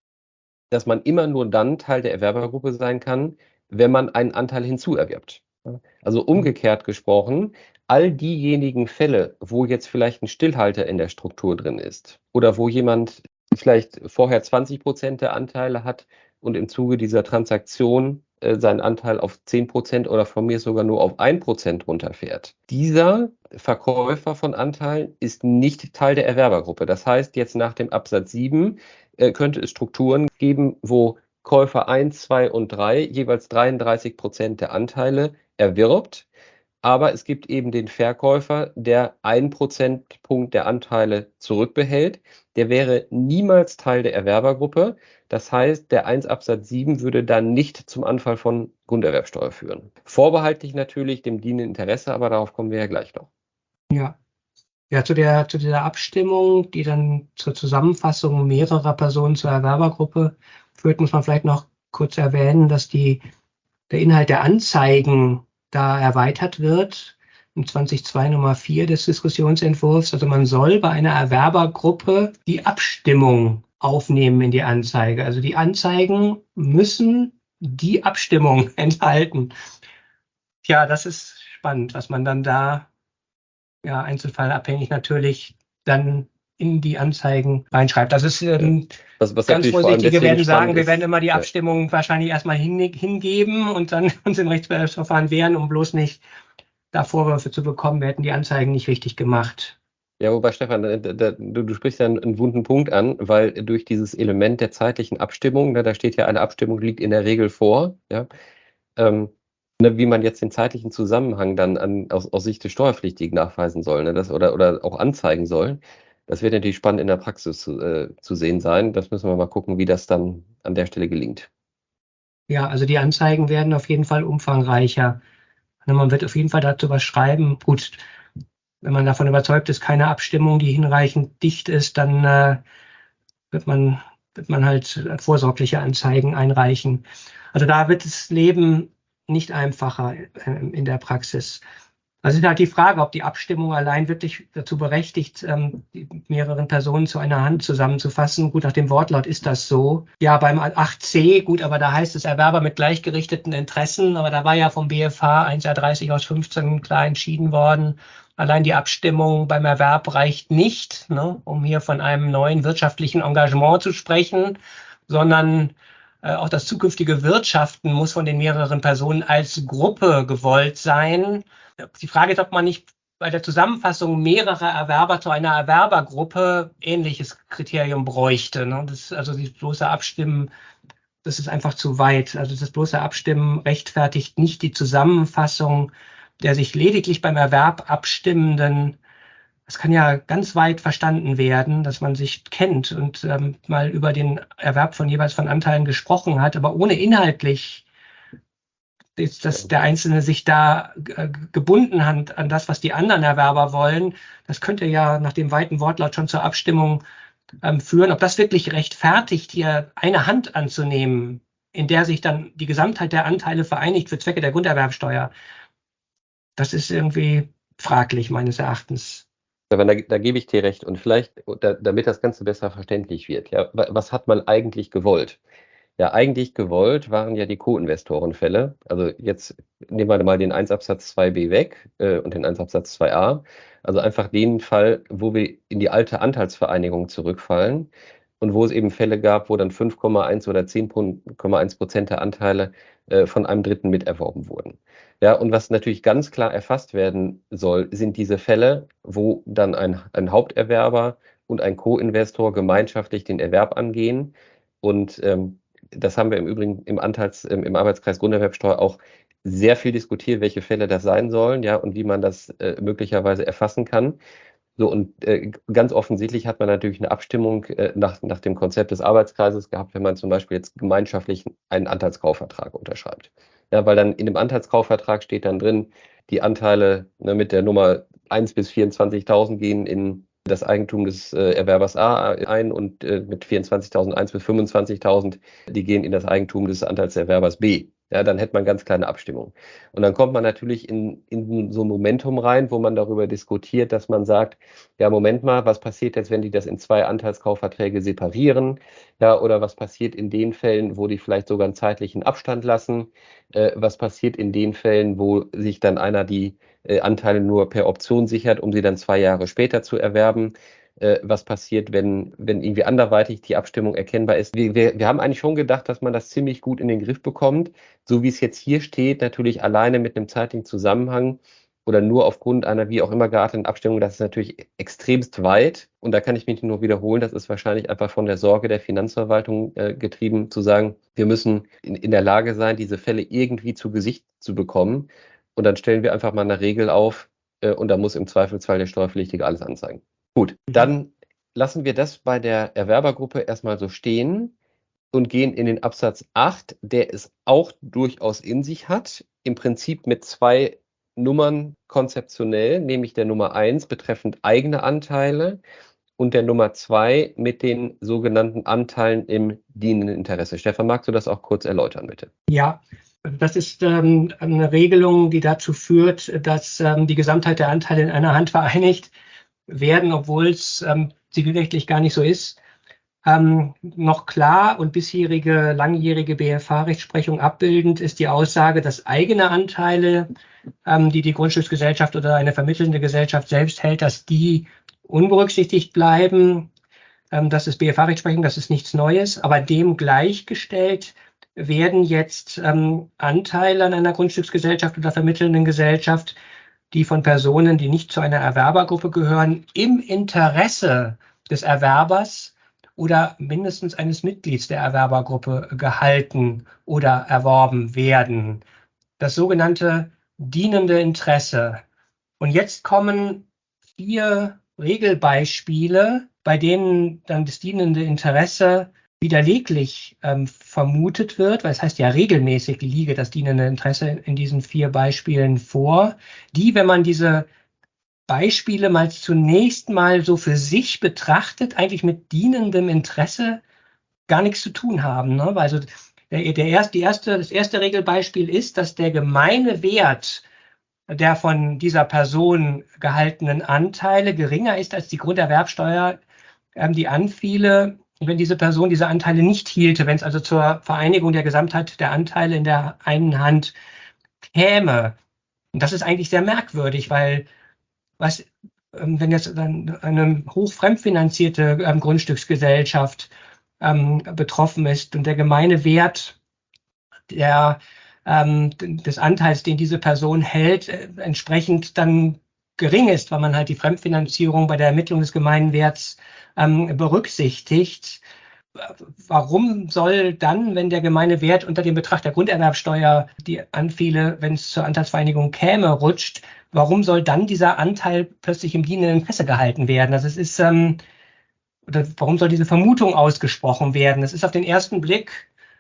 dass man immer nur dann Teil der Erwerbergruppe sein kann, wenn man einen Anteil hinzuerwirbt. Also umgekehrt gesprochen, all diejenigen Fälle, wo jetzt vielleicht ein Stillhalter in der Struktur drin ist oder wo jemand vielleicht vorher zwanzig Prozent der Anteile hat und im Zuge dieser Transaktion äh, seinen Anteil auf zehn Prozent oder von mir sogar nur auf ein Prozent runterfährt. Dieser Verkäufer von Anteilen ist nicht Teil der Erwerbergruppe. Das heißt, jetzt nach dem Absatz sieben äh, könnte es Strukturen geben, wo Käufer eins, zwei und drei jeweils dreiunddreißig Prozent der Anteile erwirbt. Aber es gibt eben den Verkäufer, der einen Prozentpunkt der Anteile zurückbehält. Der wäre niemals Teil der Erwerbergruppe. Das heißt, der eins Absatz sieben würde dann nicht zum Anfall von Grunderwerbsteuer führen. Vorbehaltlich natürlich dem dienenden Interesse, aber darauf kommen wir ja gleich noch. Ja, ja zu, der, zu dieser Abstimmung, die dann zur Zusammenfassung mehrerer Personen zur Erwerbergruppe führt, muss man vielleicht noch kurz erwähnen, dass die, der Inhalt der Anzeigen da erweitert wird, im zwanzig Punkt zwei Nummer vier des Diskussionsentwurfs. Also man soll bei einer Erwerbergruppe die Abstimmung aufnehmen in die Anzeige. Also die Anzeigen müssen die Abstimmung enthalten. Tja, das ist spannend, was man dann da, ja, einzelfallabhängig natürlich dann in die Anzeigen reinschreibt. Das ist ähm, was, was ganz vorsichtig. Wir werden sagen, wir ist, werden immer die ja. Abstimmung wahrscheinlich erstmal hin, hingeben und dann uns im Rechtsbehelfsverfahren wehren, um bloß nicht da Vorwürfe zu bekommen, wir hätten die Anzeigen nicht richtig gemacht. Ja, wobei, Stefan, da, da, du, du sprichst ja einen, einen wunden Punkt an, weil durch dieses Element der zeitlichen Abstimmung, ne, da steht ja, eine Abstimmung liegt in der Regel vor, ja, ähm, ne, wie man jetzt den zeitlichen Zusammenhang dann an, aus, aus Sicht des Steuerpflichtigen nachweisen soll, ne, das, oder, oder auch anzeigen soll, das wird natürlich spannend in der Praxis zu, äh, zu sehen sein. Das müssen wir mal gucken, wie das dann an der Stelle gelingt. Ja, also die Anzeigen werden auf jeden Fall umfangreicher. Man wird auf jeden Fall dazu was schreiben. Gut, wenn man davon überzeugt ist, keine Abstimmung, die hinreichend dicht ist, dann äh, wird man, wird man halt vorsorgliche Anzeigen einreichen. Also da wird das Leben nicht einfacher äh, in der Praxis. Also ist halt die Frage, ob die Abstimmung allein wirklich dazu berechtigt, ähm, die mehreren Personen zu einer Hand zusammenzufassen. Gut, nach dem Wortlaut ist das so. Ja, beim acht c, gut, aber da heißt es Erwerber mit gleichgerichteten Interessen, aber da war ja vom B F H eins R dreißig aus fünfzehn klar entschieden worden. Allein die Abstimmung beim Erwerb reicht nicht, ne, um hier von einem neuen wirtschaftlichen Engagement zu sprechen, sondern äh, auch das zukünftige Wirtschaften muss von den mehreren Personen als Gruppe gewollt sein. Die Frage ist, ob man nicht bei der Zusammenfassung mehrerer Erwerber zu einer Erwerbergruppe ähnliches Kriterium bräuchte. Ne? Das, also das bloße Abstimmen, das ist einfach zu weit. Also das bloße Abstimmen rechtfertigt nicht die Zusammenfassung der sich lediglich beim Erwerb abstimmenden. Das kann ja ganz weit verstanden werden, dass man sich kennt und ähm, mal über den Erwerb von jeweils von Anteilen gesprochen hat, aber ohne inhaltlich ist, dass der Einzelne sich da äh, gebunden hat an das, was die anderen Erwerber wollen. Das könnte ja nach dem weiten Wortlaut schon zur Abstimmung ähm, führen. Ob das wirklich rechtfertigt, hier eine Hand anzunehmen, in der sich dann die Gesamtheit der Anteile vereinigt für Zwecke der Grunderwerbsteuer, das ist irgendwie fraglich meines Erachtens. Aber da, da gebe ich dir recht. Und vielleicht, da, damit das Ganze besser verständlich wird, ja, was hat man eigentlich gewollt? Ja, eigentlich gewollt waren ja die Co-Investorenfälle. Also jetzt nehmen wir mal den eins Absatz zwei b weg äh, und den eins Absatz zwei a. Also einfach den Fall, wo wir in die alte Anteilsvereinigung zurückfallen und wo es eben Fälle gab, wo dann fünf Komma eins oder zehn Komma eins Prozent der Anteile äh, von einem Dritten miterworben wurden. Ja, und was natürlich ganz klar erfasst werden soll, sind diese Fälle, wo dann ein, ein Haupterwerber und ein Co-Investor gemeinschaftlich den Erwerb angehen. Und ähm, das haben wir im Übrigen im Anteils, im Arbeitskreis Grunderwerbsteuer auch sehr viel diskutiert, welche Fälle das sein sollen, ja, und wie man das äh, möglicherweise erfassen kann. So, und äh, ganz offensichtlich hat man natürlich eine Abstimmung äh, nach, nach dem Konzept des Arbeitskreises gehabt, wenn man zum Beispiel jetzt gemeinschaftlich einen Anteilskaufvertrag unterschreibt. Ja, weil dann in dem Anteilskaufvertrag steht dann drin, die Anteile ne, mit der Nummer eins bis vierundzwanzigtausend gehen in das Eigentum des äh, Erwerbers A ein und äh, mit vierundzwanzigtausend eins bis fünfundzwanzigtausend, die gehen in das Eigentum des Anteilserwerbers B. Ja, dann hätte man ganz kleine Abstimmung. Und dann kommt man natürlich in, in so ein Momentum rein, wo man darüber diskutiert, dass man sagt, ja, Moment mal, was passiert jetzt, wenn die das in zwei Anteilskaufverträge separieren? Ja, oder was passiert in den Fällen, wo die vielleicht sogar einen zeitlichen Abstand lassen? Äh, was passiert in den Fällen, wo sich dann einer die äh, Anteile nur per Option sichert, um sie dann zwei Jahre später zu erwerben? Äh, was passiert, wenn, wenn irgendwie anderweitig die Abstimmung erkennbar ist? Wir, wir, wir haben eigentlich schon gedacht, dass man das ziemlich gut in den Griff bekommt. So wie es jetzt hier steht, natürlich alleine mit einem zeitlichen Zusammenhang oder nur aufgrund einer wie auch immer gearteten Abstimmung, das ist natürlich extremst weit. Und da kann ich mich nur wiederholen, das ist wahrscheinlich einfach von der Sorge der Finanzverwaltung äh, getrieben, zu sagen, wir müssen in, in der Lage sein, diese Fälle irgendwie zu Gesicht zu bekommen. Und dann stellen wir einfach mal eine Regel auf äh, und da muss im Zweifelsfall der Steuerpflichtige alles anzeigen. Gut, dann lassen wir das bei der Erwerbergruppe erstmal so stehen und gehen in den Absatz acht, der es auch durchaus in sich hat, im Prinzip mit zwei Nummern konzeptionell, nämlich der Nummer eins betreffend eigene Anteile und der Nummer zwei mit den sogenannten Anteilen im dienenden Interesse. Stefan, magst du das auch kurz erläutern, bitte? Ja, das ist ähm, eine Regelung, die dazu führt, dass ähm, die Gesamtheit der Anteile in einer Hand vereinigt werden, obwohl es ähm, zivilrechtlich gar nicht so ist. Ähm, noch klar und bisherige langjährige B F H-Rechtsprechung abbildend ist die Aussage, dass eigene Anteile, ähm, die die Grundstücksgesellschaft oder eine vermittelnde Gesellschaft selbst hält, dass die unberücksichtigt bleiben. Ähm, das ist B F A-Rechtsprechung, das ist nichts Neues, aber dem gleichgestellt werden jetzt ähm, Anteile an einer Grundstücksgesellschaft oder vermittelnden Gesellschaft, die von Personen, die nicht zu einer Erwerbergruppe gehören, im Interesse des Erwerbers oder mindestens eines Mitglieds der Erwerbergruppe gehalten oder erworben werden. Das sogenannte dienende Interesse. Und jetzt kommen vier Regelbeispiele, bei denen dann das dienende Interesse widerleglich ähm, vermutet wird, weil es heißt ja regelmäßig liege das dienende Interesse in diesen vier Beispielen vor, die, wenn man diese Beispiele mal zunächst mal so für sich betrachtet, eigentlich mit dienendem Interesse gar nichts zu tun haben. Ne? Also der, der erste, die erste, das erste Regelbeispiel ist, dass der gemeine Wert der von dieser Person gehaltenen Anteile geringer ist als die Grunderwerbsteuer, ähm, die anfiele, wenn diese Person diese Anteile nicht hielte, wenn es also zur Vereinigung der Gesamtheit der Anteile in der einen Hand käme. Und das ist eigentlich sehr merkwürdig, weil was, ähm, wenn jetzt dann eine hochfremdfinanzierte ähm, Grundstücksgesellschaft ähm, betroffen ist und der gemeine Wert der, ähm, des Anteils, den diese Person hält, äh, entsprechend dann gering ist, weil man halt die Fremdfinanzierung bei der Ermittlung des gemeinen Werts ähm, berücksichtigt. Warum soll dann, wenn der gemeine Wert unter dem Betrag der Grunderwerbsteuer, die anfiele, wenn es zur Anteilsvereinigung käme, rutscht, warum soll dann dieser Anteil plötzlich im dienenden Interesse gehalten werden? Also es ist, ähm, oder warum soll diese Vermutung ausgesprochen werden? Es ist auf den ersten Blick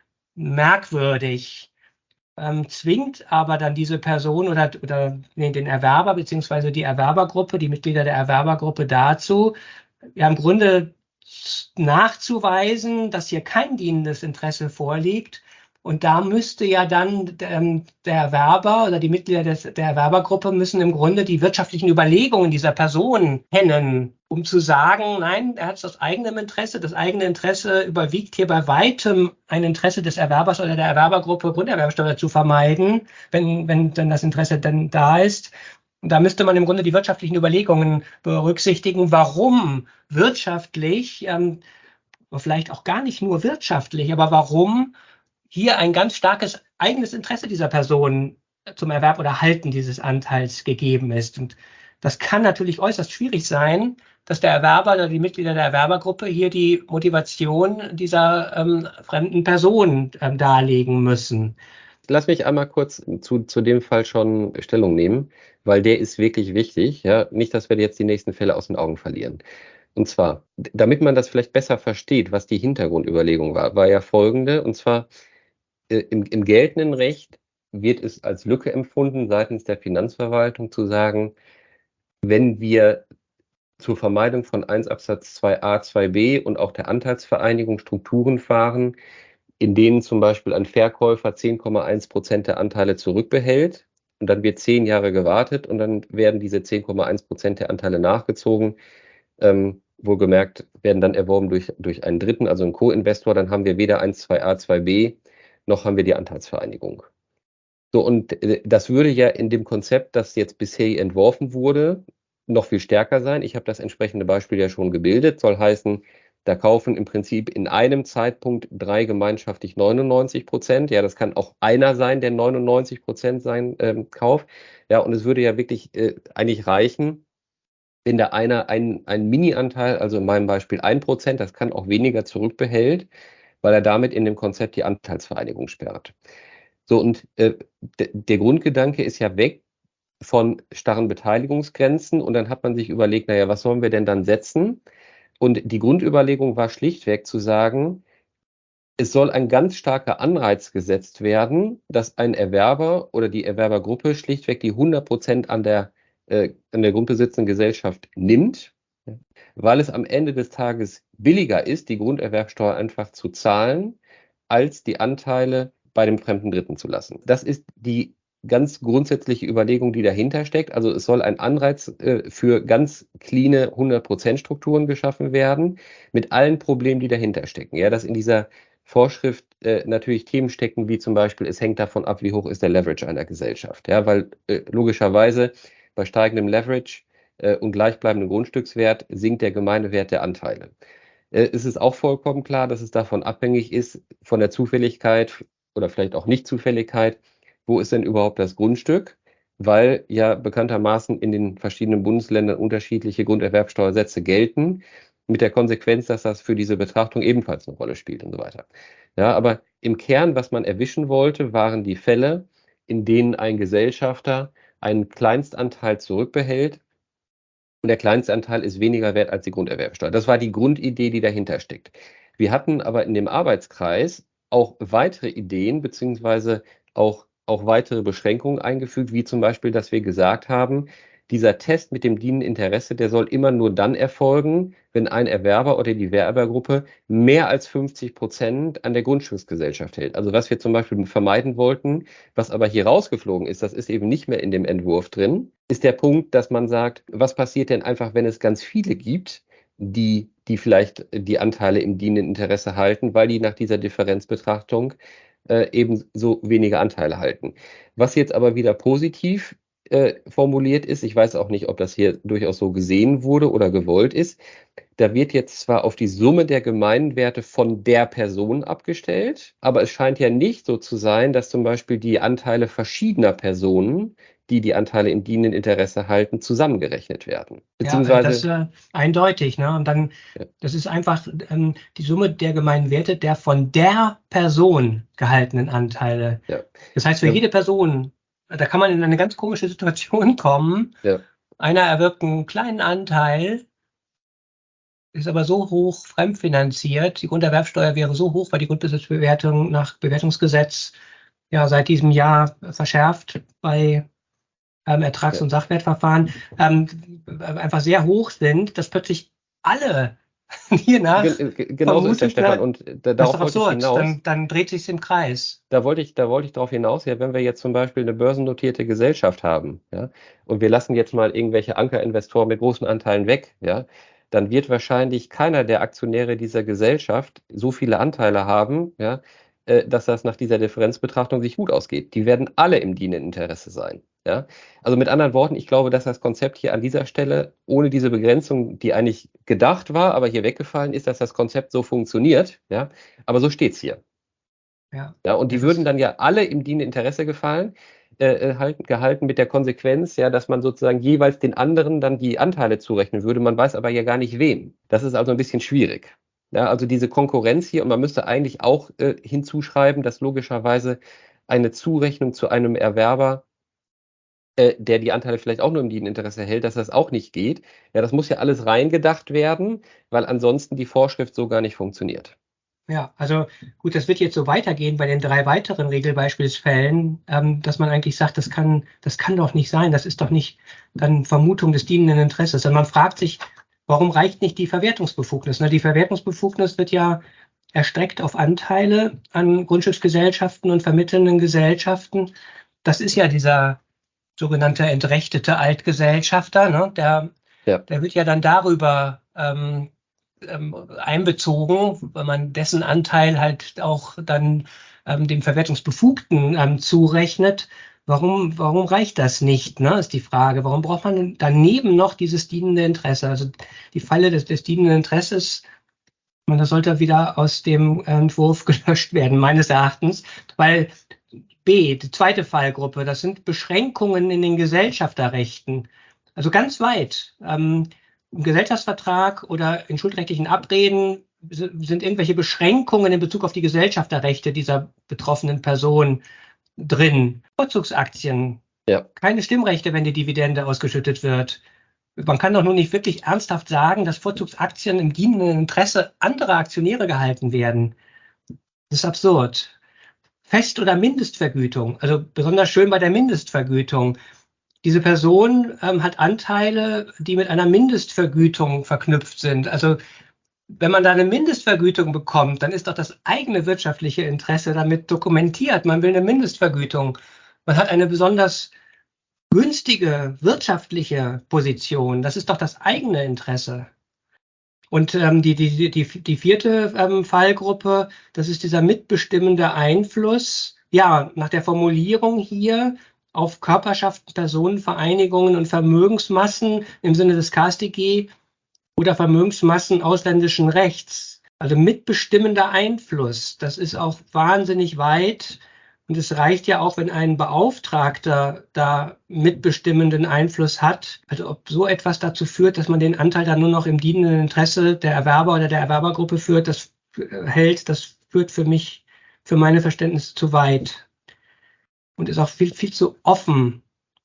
merkwürdig, ähm, zwingt aber dann diese Person oder, oder nee, den Erwerber beziehungsweise die Erwerbergruppe, die Mitglieder der Erwerbergruppe dazu, ja im Grunde nachzuweisen, dass hier kein dienendes Interesse vorliegt. Und da müsste ja dann ähm, der Erwerber oder die Mitglieder des, der Erwerbergruppe müssen im Grunde die wirtschaftlichen Überlegungen dieser Person kennen, um zu sagen, nein, er hat es aus eigenem Interesse. Das eigene Interesse überwiegt hier bei weitem ein Interesse des Erwerbers oder der Erwerbergruppe, Grunderwerbsteuer zu vermeiden, wenn, wenn dann das Interesse dann da ist. Und da müsste man im Grunde die wirtschaftlichen Überlegungen berücksichtigen, warum wirtschaftlich, ähm, vielleicht auch gar nicht nur wirtschaftlich, aber warum hier ein ganz starkes eigenes Interesse dieser Person zum Erwerb oder Halten dieses Anteils gegeben ist. Und das kann natürlich äußerst schwierig sein, dass der Erwerber oder die Mitglieder der Erwerbergruppe hier die Motivation dieser ähm, fremden Person ähm, darlegen müssen. Lass mich einmal kurz zu, zu dem Fall schon Stellung nehmen, weil der ist wirklich wichtig. Ja? Nicht, dass wir jetzt die nächsten Fälle aus den Augen verlieren. Und zwar, damit man das vielleicht besser versteht, was die Hintergrundüberlegung war, war ja folgende. Und zwar, äh, im, im geltenden Recht wird es als Lücke empfunden, seitens der Finanzverwaltung zu sagen, wenn wir zur Vermeidung von eins Absatz zwei a zwei b und auch der Anteilsvereinigung Strukturen fahren, in denen zum Beispiel ein Verkäufer zehn Komma eins Prozent der Anteile zurückbehält und dann wird zehn Jahre gewartet und dann werden diese zehn Komma eins Prozent der Anteile nachgezogen. Ähm, wohlgemerkt werden dann erworben durch, durch einen Dritten, also einen Co-Investor, dann haben wir weder eins zwei a zwei b noch haben wir die Anteilsvereinigung. So, und äh, das würde ja in dem Konzept, das jetzt bisher entworfen wurde, noch viel stärker sein. Ich habe das entsprechende Beispiel ja schon gebildet, soll heißen, da kaufen im Prinzip in einem Zeitpunkt drei gemeinschaftlich neunundneunzig Prozent. Ja, das kann auch einer sein, der neunundneunzig Prozent sein ähm, kauft. Ja, und es würde ja wirklich äh, eigentlich reichen, wenn der einer einen, einen Mini-Anteil, also in meinem Beispiel ein Prozent, das kann auch weniger zurückbehält, weil er damit in dem Konzept die Anteilsvereinigung sperrt. So, und äh, der Grundgedanke ist ja weg von starren Beteiligungsgrenzen und dann hat man sich überlegt, naja, was sollen wir denn dann setzen? Und die Grundüberlegung war schlichtweg zu sagen, es soll ein ganz starker Anreiz gesetzt werden, dass ein Erwerber oder die Erwerbergruppe schlichtweg die hundert Prozent an der, äh, an der grundbesitzenden Gesellschaft nimmt, weil es am Ende des Tages billiger ist, die Grunderwerbsteuer einfach zu zahlen, als die Anteile bei dem fremden Dritten zu lassen. Das ist die ganz grundsätzliche Überlegung, die dahinter steckt. Also es soll ein Anreiz äh, für ganz cleane hundert Prozent Strukturen geschaffen werden, mit allen Problemen, die dahinter stecken. Ja, dass in dieser Vorschrift äh, natürlich Themen stecken, wie zum Beispiel, es hängt davon ab, wie hoch ist der Leverage einer Gesellschaft. Ja, weil äh, logischerweise bei steigendem Leverage äh, und gleichbleibenden Grundstückswert sinkt der Gemeindewert der Anteile. Äh, es ist auch vollkommen klar, dass es davon abhängig ist, von der Zufälligkeit oder vielleicht auch Nicht-Zufälligkeit, wo ist denn überhaupt das Grundstück, weil ja bekanntermaßen in den verschiedenen Bundesländern unterschiedliche Grunderwerbsteuersätze gelten, mit der Konsequenz, dass das für diese Betrachtung ebenfalls eine Rolle spielt und so weiter. Ja, aber im Kern, was man erwischen wollte, waren die Fälle, in denen ein Gesellschafter einen Kleinstanteil zurückbehält und der Kleinstanteil ist weniger wert als die Grunderwerbsteuer. Das war die Grundidee, die dahinter steckt. Wir hatten aber in dem Arbeitskreis auch weitere Ideen beziehungsweise auch, auch weitere Beschränkungen eingefügt, wie zum Beispiel, dass wir gesagt haben, dieser Test mit dem dienenden Interesse, der soll immer nur dann erfolgen, wenn ein Erwerber oder die Werbergruppe mehr als fünfzig Prozent an der Grundstücksgesellschaft hält. Also was wir zum Beispiel vermeiden wollten, was aber hier rausgeflogen ist, das ist eben nicht mehr in dem Entwurf drin, ist der Punkt, dass man sagt, was passiert denn einfach, wenn es ganz viele gibt, die, die vielleicht die Anteile im dienenden Interesse halten, weil die nach dieser Differenzbetrachtung äh, eben so wenige Anteile halten. Was jetzt aber wieder positiv äh, formuliert ist, ich weiß auch nicht, ob das hier durchaus so gesehen wurde oder gewollt ist, da wird jetzt zwar auf die Summe der Gemeinwerte von der Person abgestellt, aber es scheint ja nicht so zu sein, dass zum Beispiel die Anteile verschiedener Personen, die die Anteile im dienenden Interesse halten, zusammengerechnet werden. Ja, das ist äh, eindeutig. Ne? Und dann, Ja. das ist einfach ähm, die Summe der Gemeinwerte der von der Person gehaltenen Anteile. Ja. Das heißt, für Ja. jede Person, da kann man in eine ganz komische Situation kommen. Ja. Einer erwirbt einen kleinen Anteil, ist aber so hoch fremdfinanziert, die Grunderwerbsteuer wäre so hoch, weil die Grundbesitzbewertung nach Bewertungsgesetz ja seit diesem Jahr verschärft bei ähm, Ertrags- Ja. und Sachwertverfahren ähm, einfach sehr hoch sind, dass plötzlich alle hiernach Gen- ge- Genau so ist der Stefan. Und da, das ist darauf doch wollte ich absurd. hinaus. Dann, dann dreht sich im Kreis. Da wollte ich, da wollte ich darauf hinaus, ja, wenn wir jetzt zum Beispiel eine börsennotierte Gesellschaft haben, ja, und wir lassen jetzt mal irgendwelche Ankerinvestoren mit großen Anteilen weg, ja, dann wird wahrscheinlich keiner der Aktionäre dieser Gesellschaft so viele Anteile haben, ja, äh, dass das nach dieser Differenzbetrachtung sich gut ausgeht. Die werden alle im dienenden Interesse sein. Ja. Also mit anderen Worten, ich glaube, dass das Konzept hier an dieser Stelle ohne diese Begrenzung, die eigentlich gedacht war, aber hier weggefallen ist, dass das Konzept so funktioniert. Ja. Aber so steht es hier. Ja. Ja, und die Das würden ist- dann ja alle im dienenden Interesse gefallen, äh, halten, gehalten mit der Konsequenz, ja, dass man sozusagen jeweils den anderen dann die Anteile zurechnen würde. Man weiß aber ja gar nicht wem. Das ist also ein bisschen schwierig. Ja, also diese Konkurrenz hier, und man müsste eigentlich auch äh, hinzuschreiben, dass logischerweise eine Zurechnung zu einem Erwerber, äh, der die Anteile vielleicht auch nur im dienenden Interesse hält, dass das auch nicht geht. Ja, das muss ja alles reingedacht werden, weil ansonsten die Vorschrift so gar nicht funktioniert. Ja, also gut, das wird jetzt so weitergehen bei den drei weiteren Regelbeispielsfällen, ähm, dass man eigentlich sagt, das kann, das kann doch nicht sein, das ist doch nicht dann Vermutung des dienenden Interesses. Und man fragt sich, warum reicht nicht die Verwertungsbefugnis? Na, die Verwertungsbefugnis wird ja erstreckt auf Anteile an Grundstücksgesellschaften und vermittelnden Gesellschaften. Das ist ja dieser sogenannte entrechtete Altgesellschafter, ne? Der, Ja. der wird ja dann darüber ähm, ähm, einbezogen, weil man dessen Anteil halt auch dann ähm, dem Verwertungsbefugten ähm, zurechnet. Warum, warum reicht das nicht, ne, ist die Frage. Warum braucht man daneben noch dieses dienende Interesse? Also die Falle des, des dienenden Interesses, man, das sollte wieder aus dem Entwurf gelöscht werden, meines Erachtens, weil B, die zweite Fallgruppe, das sind Beschränkungen in den Gesellschafterrechten. Also ganz weit. Ähm, Im Gesellschaftsvertrag oder in schuldrechtlichen Abreden sind irgendwelche Beschränkungen in Bezug auf die Gesellschafterrechte dieser betroffenen Person drin. Vorzugsaktien, Ja. keine Stimmrechte, wenn die Dividende ausgeschüttet wird. Man kann doch nun nicht wirklich ernsthaft sagen, dass Vorzugsaktien im dienenden Interesse anderer Aktionäre gehalten werden. Das ist absurd. Fest- oder Mindestvergütung, also besonders schön bei der Mindestvergütung. Diese Person ähm, hat Anteile, die mit einer Mindestvergütung verknüpft sind. Also wenn man da eine Mindestvergütung bekommt, dann ist doch das eigene wirtschaftliche Interesse damit dokumentiert. Man will eine Mindestvergütung. Man hat eine besonders günstige wirtschaftliche Position. Das ist doch das eigene Interesse. Und ähm, die, die, die, die vierte ähm, Fallgruppe, das ist dieser mitbestimmende Einfluss. Ja, nach der Formulierung hier auf Körperschaften, Personenvereinigungen und Vermögensmassen im Sinne des K S t G oder Vermögensmassen ausländischen Rechts. Also mitbestimmender Einfluss, das ist auch wahnsinnig weit. Und es reicht ja auch, wenn ein Beauftragter da mitbestimmenden Einfluss hat. Also ob so etwas dazu führt, dass man den Anteil dann nur noch im dienenden Interesse der Erwerber oder der Erwerbergruppe führt, das hält, das führt für mich, für meine Verständnisse zu weit. Und ist auch viel, viel zu offen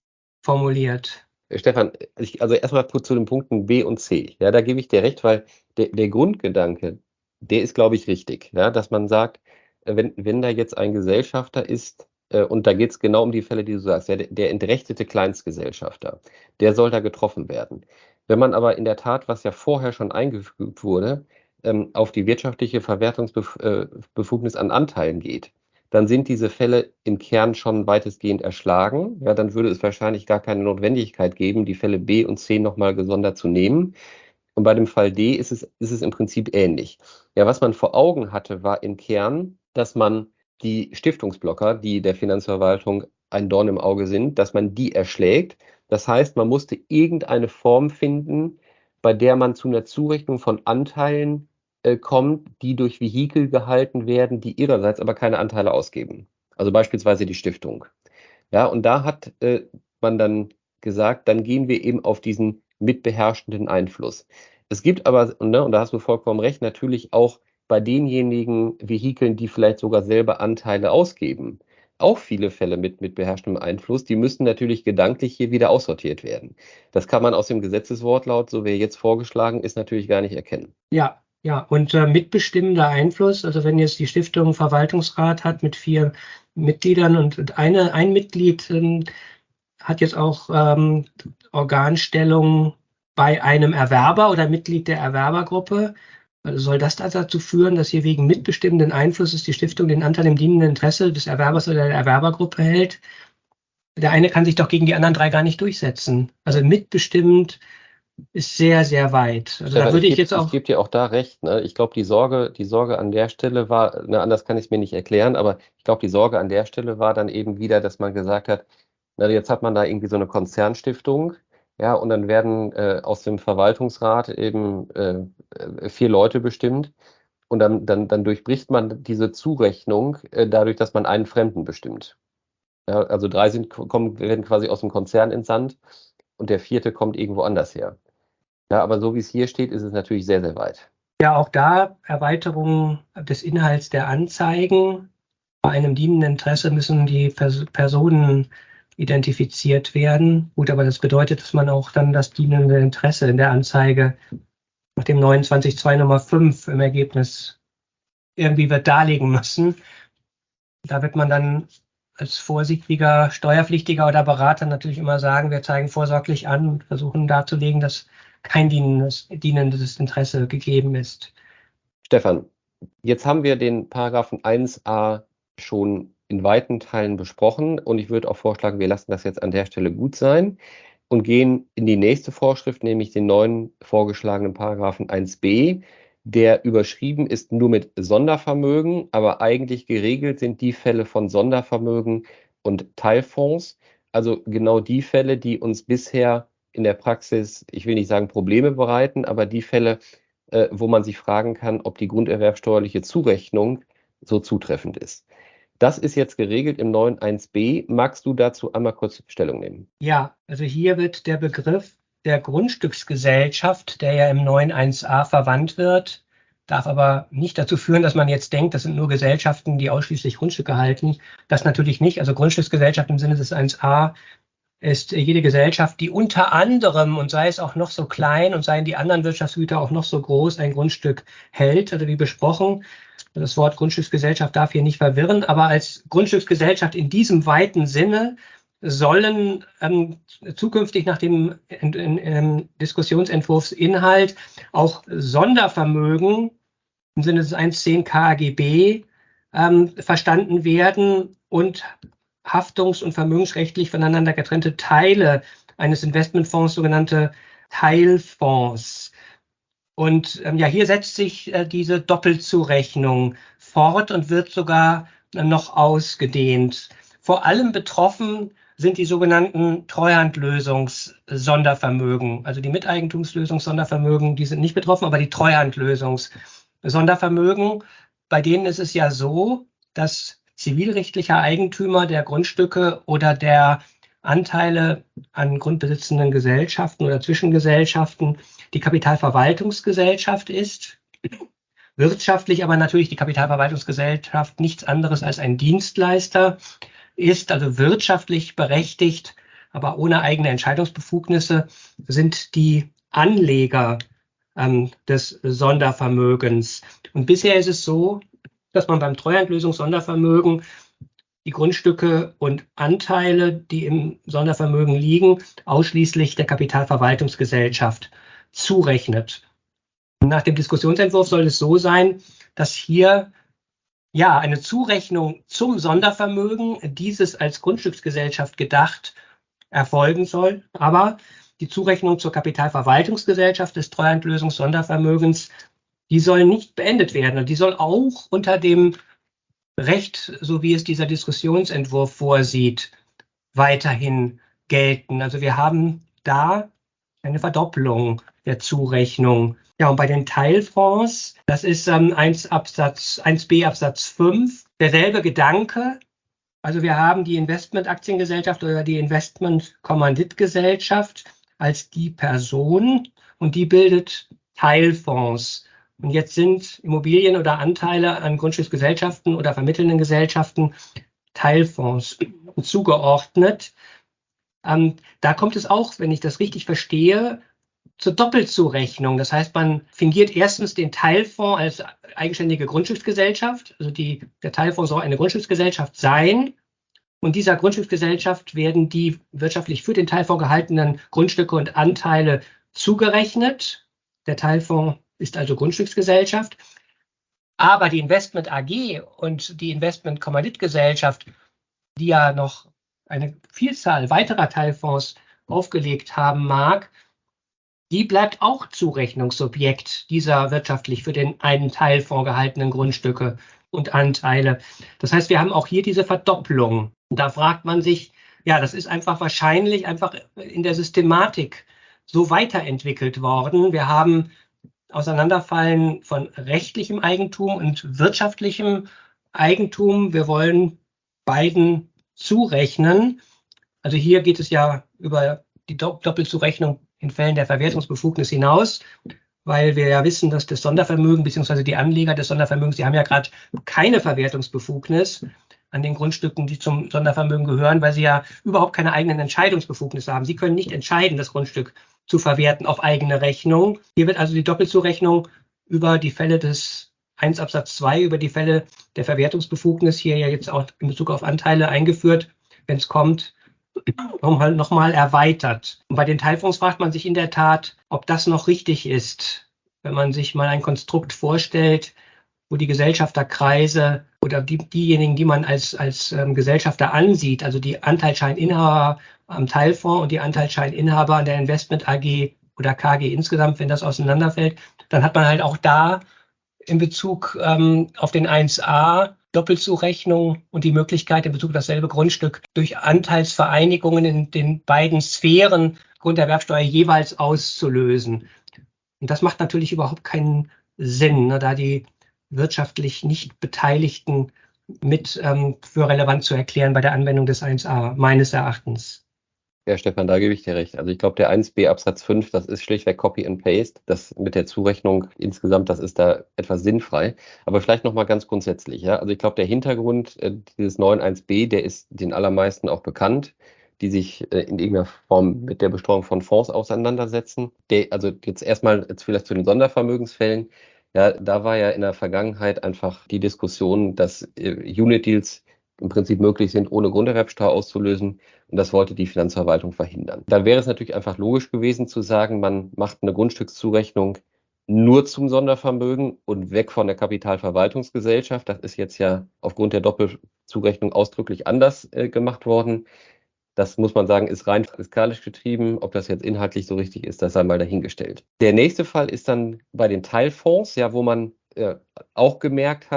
formuliert. Stefan, ich, also erstmal zu den Punkten B und C. Ja, da gebe ich dir recht, weil der, der Grundgedanke, der ist, glaube ich, richtig. Ja, dass man sagt, wenn, wenn da jetzt ein Gesellschafter ist, äh, und da geht es genau um die Fälle, die du sagst, ja, der, der entrechtete Kleinstgesellschafter, der soll da getroffen werden. Wenn man aber in der Tat, was ja vorher schon eingefügt wurde, ähm, auf die wirtschaftliche Verwertungsbefugnis an Anteilen geht, dann sind diese Fälle im Kern schon weitestgehend erschlagen. Ja, dann würde es wahrscheinlich gar keine Notwendigkeit geben, die Fälle B und C nochmal gesondert zu nehmen. Und bei dem Fall D ist es, ist es im Prinzip ähnlich. Ja, was man vor Augen hatte, war im Kern, dass man die Stiftungsblocker, die der Finanzverwaltung ein Dorn im Auge sind, dass man die erschlägt. Das heißt, man musste irgendeine Form finden, bei der man zu einer Zurechnung von Anteilen äh, kommt, die durch Vehikel gehalten werden, die ihrerseits aber keine Anteile ausgeben. Also beispielsweise die Stiftung. Ja, und da hat äh, man dann gesagt, dann gehen wir eben auf diesen mitbeherrschenden Einfluss. Es gibt aber, ne, und da hast du vollkommen recht, natürlich auch bei denjenigen Vehikeln, die vielleicht sogar selber Anteile ausgeben, auch viele Fälle mit, mit beherrschendem Einfluss, die müssen natürlich gedanklich hier wieder aussortiert werden. Das kann man aus dem Gesetzeswortlaut, so wie er jetzt vorgeschlagen ist, natürlich gar nicht erkennen. Ja, ja, und äh, mitbestimmender Einfluss, also wenn jetzt die Stiftung einen Verwaltungsrat hat mit vier Mitgliedern und eine, ein Mitglied ähm, hat jetzt auch ähm, Organstellung bei einem Erwerber oder Mitglied der Erwerbergruppe. Also soll das dazu führen, dass hier wegen mitbestimmenden Einflusses die Stiftung den Anteil im dienenden Interesse des Erwerbers oder der Erwerbergruppe hält? Der eine kann sich doch gegen die anderen drei gar nicht durchsetzen. Also mitbestimmt ist sehr, sehr weit. Also Stefan, da würde ich ich gebe jetzt auch. ich geb dir auch da recht. Ne? Ich glaube, die Sorge, die Sorge an der Stelle war, ne, anders kann ich es mir nicht erklären, aber ich glaube, die Sorge an der Stelle war dann eben wieder, dass man gesagt hat, na, jetzt hat man da irgendwie so eine Konzernstiftung, ja, und dann werden äh, aus dem Verwaltungsrat eben äh, äh, vier Leute bestimmt und dann, dann, dann durchbricht man diese Zurechnung äh, dadurch, dass man einen Fremden bestimmt. Ja, also drei sind, kommen, werden quasi aus dem Konzern entsandt und der vierte kommt irgendwo anders her. Ja, aber so wie es hier steht, ist es natürlich sehr, sehr weit. Ja, auch da Erweiterung des Inhalts der Anzeigen. Bei einem dienenden Interesse müssen die Pers Personen identifiziert werden. Gut, aber das bedeutet, dass man auch dann das dienende Interesse in der Anzeige nach dem neunundzwanzig Absatz zwei Nummer fünf im Ergebnis irgendwie wird darlegen müssen. Da wird man dann als vorsichtiger Steuerpflichtiger oder Berater natürlich immer sagen, wir zeigen vorsorglich an und versuchen darzulegen, dass kein dienendes, dienendes Interesse gegeben ist. Stefan, jetzt haben wir den Paragraphen eins a schon in weiten Teilen besprochen und ich würde auch vorschlagen, wir lassen das jetzt an der Stelle gut sein und gehen in die nächste Vorschrift, nämlich den neuen vorgeschlagenen Paragraphen eins b, der überschrieben ist nur mit Sondervermögen, aber eigentlich geregelt sind die Fälle von Sondervermögen und Teilfonds, also genau die Fälle, die uns bisher in der Praxis, ich will nicht sagen Probleme bereiten, aber die Fälle, äh, wo man sich fragen kann, ob die grunderwerbsteuerliche Zurechnung so zutreffend ist. Das ist jetzt geregelt im neuen eins b. Magst du dazu einmal kurz Stellung nehmen? Ja, also hier wird der Begriff der Grundstücksgesellschaft, der ja im neuen eins a verwandt wird, darf aber nicht dazu führen, dass man jetzt denkt, das sind nur Gesellschaften, die ausschließlich Grundstücke halten. Das natürlich nicht. Also Grundstücksgesellschaft im Sinne des eins a ist jede Gesellschaft, die unter anderem, und sei es auch noch so klein und seien die anderen Wirtschaftsgüter auch noch so groß, ein Grundstück hält, also wie besprochen. Das Wort Grundstücksgesellschaft darf hier nicht verwirren, aber als Grundstücksgesellschaft in diesem weiten Sinne sollen ähm, zukünftig nach dem in, in, in Diskussionsentwurfsinhalt auch Sondervermögen im Sinne des eins zehn K A G B ähm, verstanden werden und haftungs- und vermögensrechtlich voneinander getrennte Teile eines Investmentfonds, sogenannte Teilfonds. Und ähm, ja, hier setzt sich äh, diese Doppelzurechnung fort und wird sogar äh, noch ausgedehnt. Vor allem betroffen sind die sogenannten Treuhandlösungs-Sondervermögen. Also die Miteigentumslösungs-Sondervermögen, die sind nicht betroffen, aber die Treuhandlösungs-Sondervermögen, bei denen ist es ja so, dass zivilrechtlicher Eigentümer der Grundstücke oder der Anteile an grundbesitzenden Gesellschaften oder Zwischengesellschaften die Kapitalverwaltungsgesellschaft ist. Wirtschaftlich aber natürlich die Kapitalverwaltungsgesellschaft nichts anderes als ein Dienstleister ist, also wirtschaftlich berechtigt, aber ohne eigene Entscheidungsbefugnisse sind die Anleger ähm, des Sondervermögens. Und bisher ist es so, dass man beim Treuhandlösungs-Sondervermögen die Grundstücke und Anteile, die im Sondervermögen liegen, ausschließlich der Kapitalverwaltungsgesellschaft zurechnet. Nach dem Diskussionsentwurf soll es so sein, dass hier ja eine Zurechnung zum Sondervermögen, dieses als Grundstücksgesellschaft gedacht, erfolgen soll. Aber die Zurechnung zur Kapitalverwaltungsgesellschaft des Treuhandlösungs-Sondervermögens, die soll nicht beendet werden. Und die soll auch unter dem Recht, so wie es dieser Diskussionsentwurf vorsieht, weiterhin gelten. Also wir haben da eine Verdopplung der Zurechnung. Ja, und bei den Teilfonds, das ist ähm, eins Absatz, eins b Absatz fünf, derselbe Gedanke. Also wir haben die Investmentaktiengesellschaft oder die Investmentkommanditgesellschaft als die Person und die bildet Teilfonds. Und jetzt sind Immobilien oder Anteile an Grundstücksgesellschaften oder vermittelnden Gesellschaften Teilfonds zugeordnet. Ähm, da kommt es auch, wenn ich das richtig verstehe, zur Doppelzurechnung. Das heißt, man fingiert erstens den Teilfonds als eigenständige Grundstücksgesellschaft. Also die, der Teilfonds soll eine Grundstücksgesellschaft sein. Und dieser Grundstücksgesellschaft werden die wirtschaftlich für den Teilfonds gehaltenen Grundstücke und Anteile zugerechnet. Der Teilfonds ist also Grundstücksgesellschaft. Aber die Investment A G und die Investmentkommanditgesellschaft, die ja noch eine Vielzahl weiterer Teilfonds aufgelegt haben mag, die bleibt auch Zurechnungsobjekt dieser wirtschaftlich für den einen Teilfonds gehaltenen Grundstücke und Anteile. Das heißt, wir haben auch hier diese Verdopplung. Da fragt man sich, ja, das ist einfach wahrscheinlich einfach in der Systematik so weiterentwickelt worden. Wir haben Auseinanderfallen von rechtlichem Eigentum und wirtschaftlichem Eigentum. Wir wollen beiden zurechnen. Also hier geht es ja über die Doppelzurechnung in Fällen der Verwertungsbefugnis hinaus, weil wir ja wissen, dass das Sondervermögen bzw. die Anleger des Sondervermögens, die haben ja gerade keine Verwertungsbefugnis an den Grundstücken, die zum Sondervermögen gehören, weil sie ja überhaupt keine eigenen Entscheidungsbefugnisse haben. Sie können nicht entscheiden, das Grundstück zu verwerten auf eigene Rechnung. Hier wird also die Doppelzurechnung über die Fälle des eins Absatz zwei, über die Fälle der Verwertungsbefugnis hier ja jetzt auch in Bezug auf Anteile eingeführt, wenn es kommt, nochmal noch mal erweitert. Und bei den Teilfonds fragt man sich in der Tat, ob das noch richtig ist, wenn man sich mal ein Konstrukt vorstellt, wo die Gesellschafterkreise oder die, diejenigen, die man als, als ähm, Gesellschafter ansieht, also die Anteilscheininhaber am Teilfonds und die Anteilscheininhaber an der Investment A G oder K G insgesamt, wenn das auseinanderfällt, dann hat man halt auch da in Bezug ähm, auf den eins a Doppelzurechnung und die Möglichkeit in Bezug auf dasselbe Grundstück durch Anteilsvereinigungen in den beiden Sphären Grunderwerbsteuer jeweils auszulösen. Und das macht natürlich überhaupt keinen Sinn, ne, da die wirtschaftlich nicht Beteiligten mit ähm, für relevant zu erklären bei der Anwendung des eins a, meines Erachtens. Ja, Stefan, da gebe ich dir recht. Also ich glaube, der eins b Absatz fünf, das ist schlichtweg Copy and Paste. Das mit der Zurechnung insgesamt, das ist da etwas sinnfrei. Aber vielleicht nochmal ganz grundsätzlich. Ja? Also ich glaube, der Hintergrund äh, dieses neuen eins b, der ist den allermeisten auch bekannt, die sich äh, in irgendeiner Form mit der Besteuerung von Fonds auseinandersetzen. Der, also jetzt erstmal jetzt vielleicht zu den Sondervermögensfällen. Ja, da war ja in der Vergangenheit einfach die Diskussion, dass äh, Unit-Deals im Prinzip möglich sind, ohne Grunderwerbsteuer auszulösen. Und das wollte die Finanzverwaltung verhindern. Dann wäre es natürlich einfach logisch gewesen zu sagen, man macht eine Grundstückszurechnung nur zum Sondervermögen und weg von der Kapitalverwaltungsgesellschaft. Das ist jetzt ja aufgrund der Doppelzurechnung ausdrücklich anders äh, gemacht worden. Das muss man sagen, ist rein fiskalisch getrieben. Ob das jetzt inhaltlich so richtig ist, das sei mal dahingestellt. Der nächste Fall ist dann bei den Teilfonds, ja, wo man äh, auch gemerkt hat,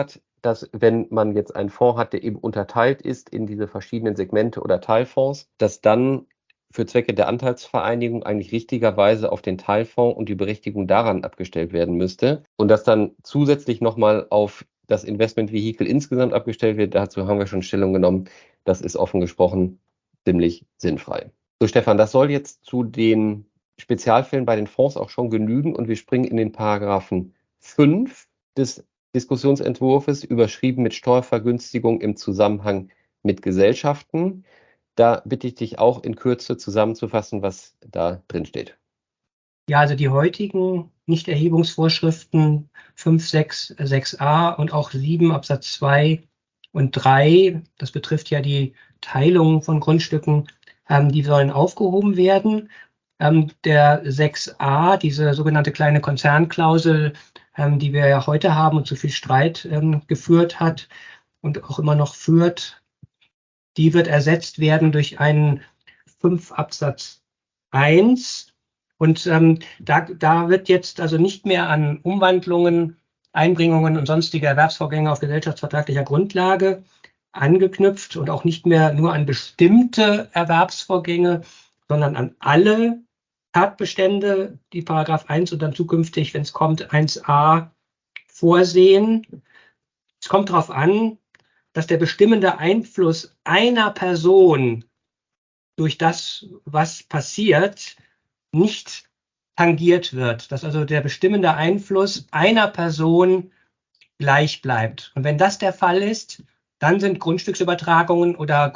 dass wenn man jetzt einen Fonds hat, der eben unterteilt ist in diese verschiedenen Segmente oder Teilfonds, dass dann für Zwecke der Anteilsvereinigung eigentlich richtigerweise auf den Teilfonds und die Berechtigung daran abgestellt werden müsste und dass dann zusätzlich nochmal auf das Investmentvehikel insgesamt abgestellt wird. Dazu haben wir schon Stellung genommen. Das ist offen gesprochen ziemlich sinnfrei. So, Stefan, das soll jetzt zu den Spezialfällen bei den Fonds auch schon genügen und wir springen in den Paragraphen fünf des Diskussionsentwurfs, überschrieben mit Steuervergünstigung im Zusammenhang mit Gesellschaften. Da bitte ich dich auch in Kürze zusammenzufassen, was da drin steht. Ja, also die heutigen Nichterhebungsvorschriften fünf, sechs, sechs a und auch sieben Absatz zwei und drei, das betrifft ja die Teilung von Grundstücken, ähm, die sollen aufgehoben werden. Ähm, der sechs a, diese sogenannte kleine Konzernklausel, ähm, die wir ja heute haben und zu viel Streit ähm, geführt hat und auch immer noch führt, die wird ersetzt werden durch einen fünf Absatz eins. Und ähm, da, da wird jetzt also nicht mehr an Umwandlungen, Einbringungen und sonstige Erwerbsvorgänge auf gesellschaftsvertraglicher Grundlage angeknüpft und auch nicht mehr nur an bestimmte Erwerbsvorgänge, sondern an alle Tatbestände, die Paragraph eins und dann zukünftig, wenn es kommt, eins a vorsehen. Es kommt darauf an, dass der bestimmende Einfluss einer Person durch das, was passiert, nicht tangiert wird, dass also der bestimmende Einfluss einer Person gleich bleibt. Und wenn das der Fall ist, dann sind Grundstücksübertragungen oder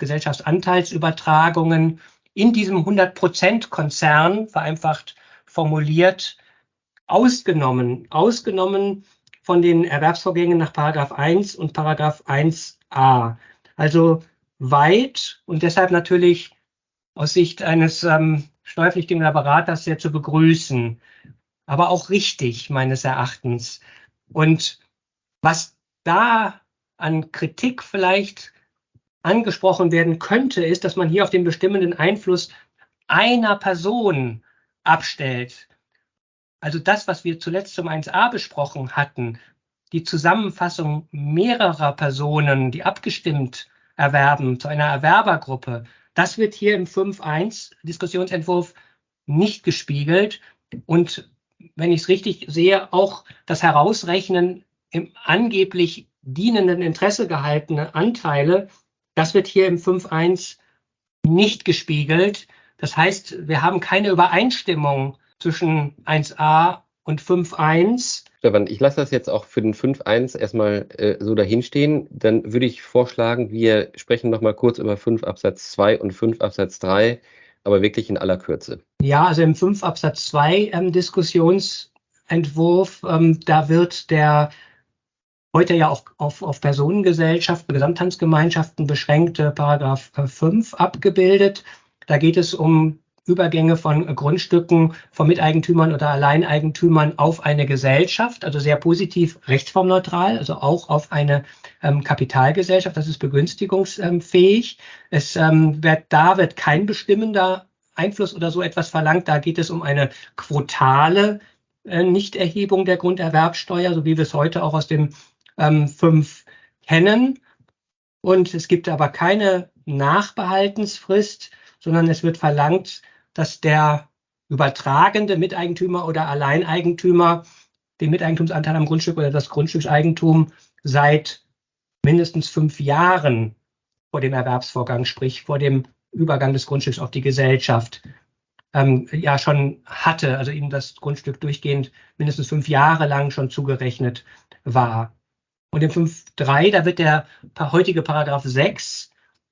Grundstücksgesellschaftsanteilsübertragungen in diesem hundert Prozent Konzern, vereinfacht formuliert, ausgenommen, ausgenommen von den Erwerbsvorgängen nach Paragraph eins und Paragraph eins a. Also weit und deshalb natürlich aus Sicht eines ähm, steuerpflichtigen Beraters sehr zu begrüßen, aber auch richtig meines Erachtens. Und was da an Kritik vielleicht angesprochen werden könnte, ist, dass man hier auf den bestimmenden Einfluss einer Person abstellt. Also das, was wir zuletzt zum eins a besprochen hatten, die Zusammenfassung mehrerer Personen, die abgestimmt erwerben zu einer Erwerbergruppe, das wird hier im fünf eins Diskussionsentwurf nicht gespiegelt. Und wenn ich es richtig sehe, auch das Herausrechnen im angeblich dienenden Interesse gehaltene Anteile, das wird hier im fünf eins nicht gespiegelt. Das heißt, wir haben keine Übereinstimmung zwischen eins a und fünf eins. Stefan, ich lasse das jetzt auch für den fünf eins erstmal äh, so dahinstehen. Dann würde ich vorschlagen, wir sprechen noch mal kurz über fünf Absatz zwei und fünf Absatz drei, aber wirklich in aller Kürze. Ja, also im fünf Absatz zwei ähm, Diskussionsentwurf, ähm, da wird der heute ja auch auf, auf Personengesellschaften, Gesamthandsgemeinschaften beschränkte Paragraph fünf abgebildet. Da geht es um Übergänge von Grundstücken von Miteigentümern oder Alleineigentümern auf eine Gesellschaft, also sehr positiv rechtsformneutral, also auch auf eine ähm, Kapitalgesellschaft, das ist begünstigungsfähig. Es, ähm, wird, da wird kein bestimmender Einfluss oder so etwas verlangt, da geht es um eine quotale äh, Nichterhebung der Grunderwerbsteuer, so wie wir es heute auch aus dem ähm, fünf kennen. Und es gibt aber keine Nachbehaltensfrist, sondern es wird verlangt, dass der übertragende Miteigentümer oder Alleineigentümer den Miteigentumsanteil am Grundstück oder das Grundstückseigentum seit mindestens fünf Jahren vor dem Erwerbsvorgang, sprich vor dem Übergang des Grundstücks auf die Gesellschaft, ähm, ja schon hatte, also ihm das Grundstück durchgehend mindestens fünf Jahre lang schon zugerechnet war. Und im fünf Punkt drei, da wird der heutige Paragraph sechs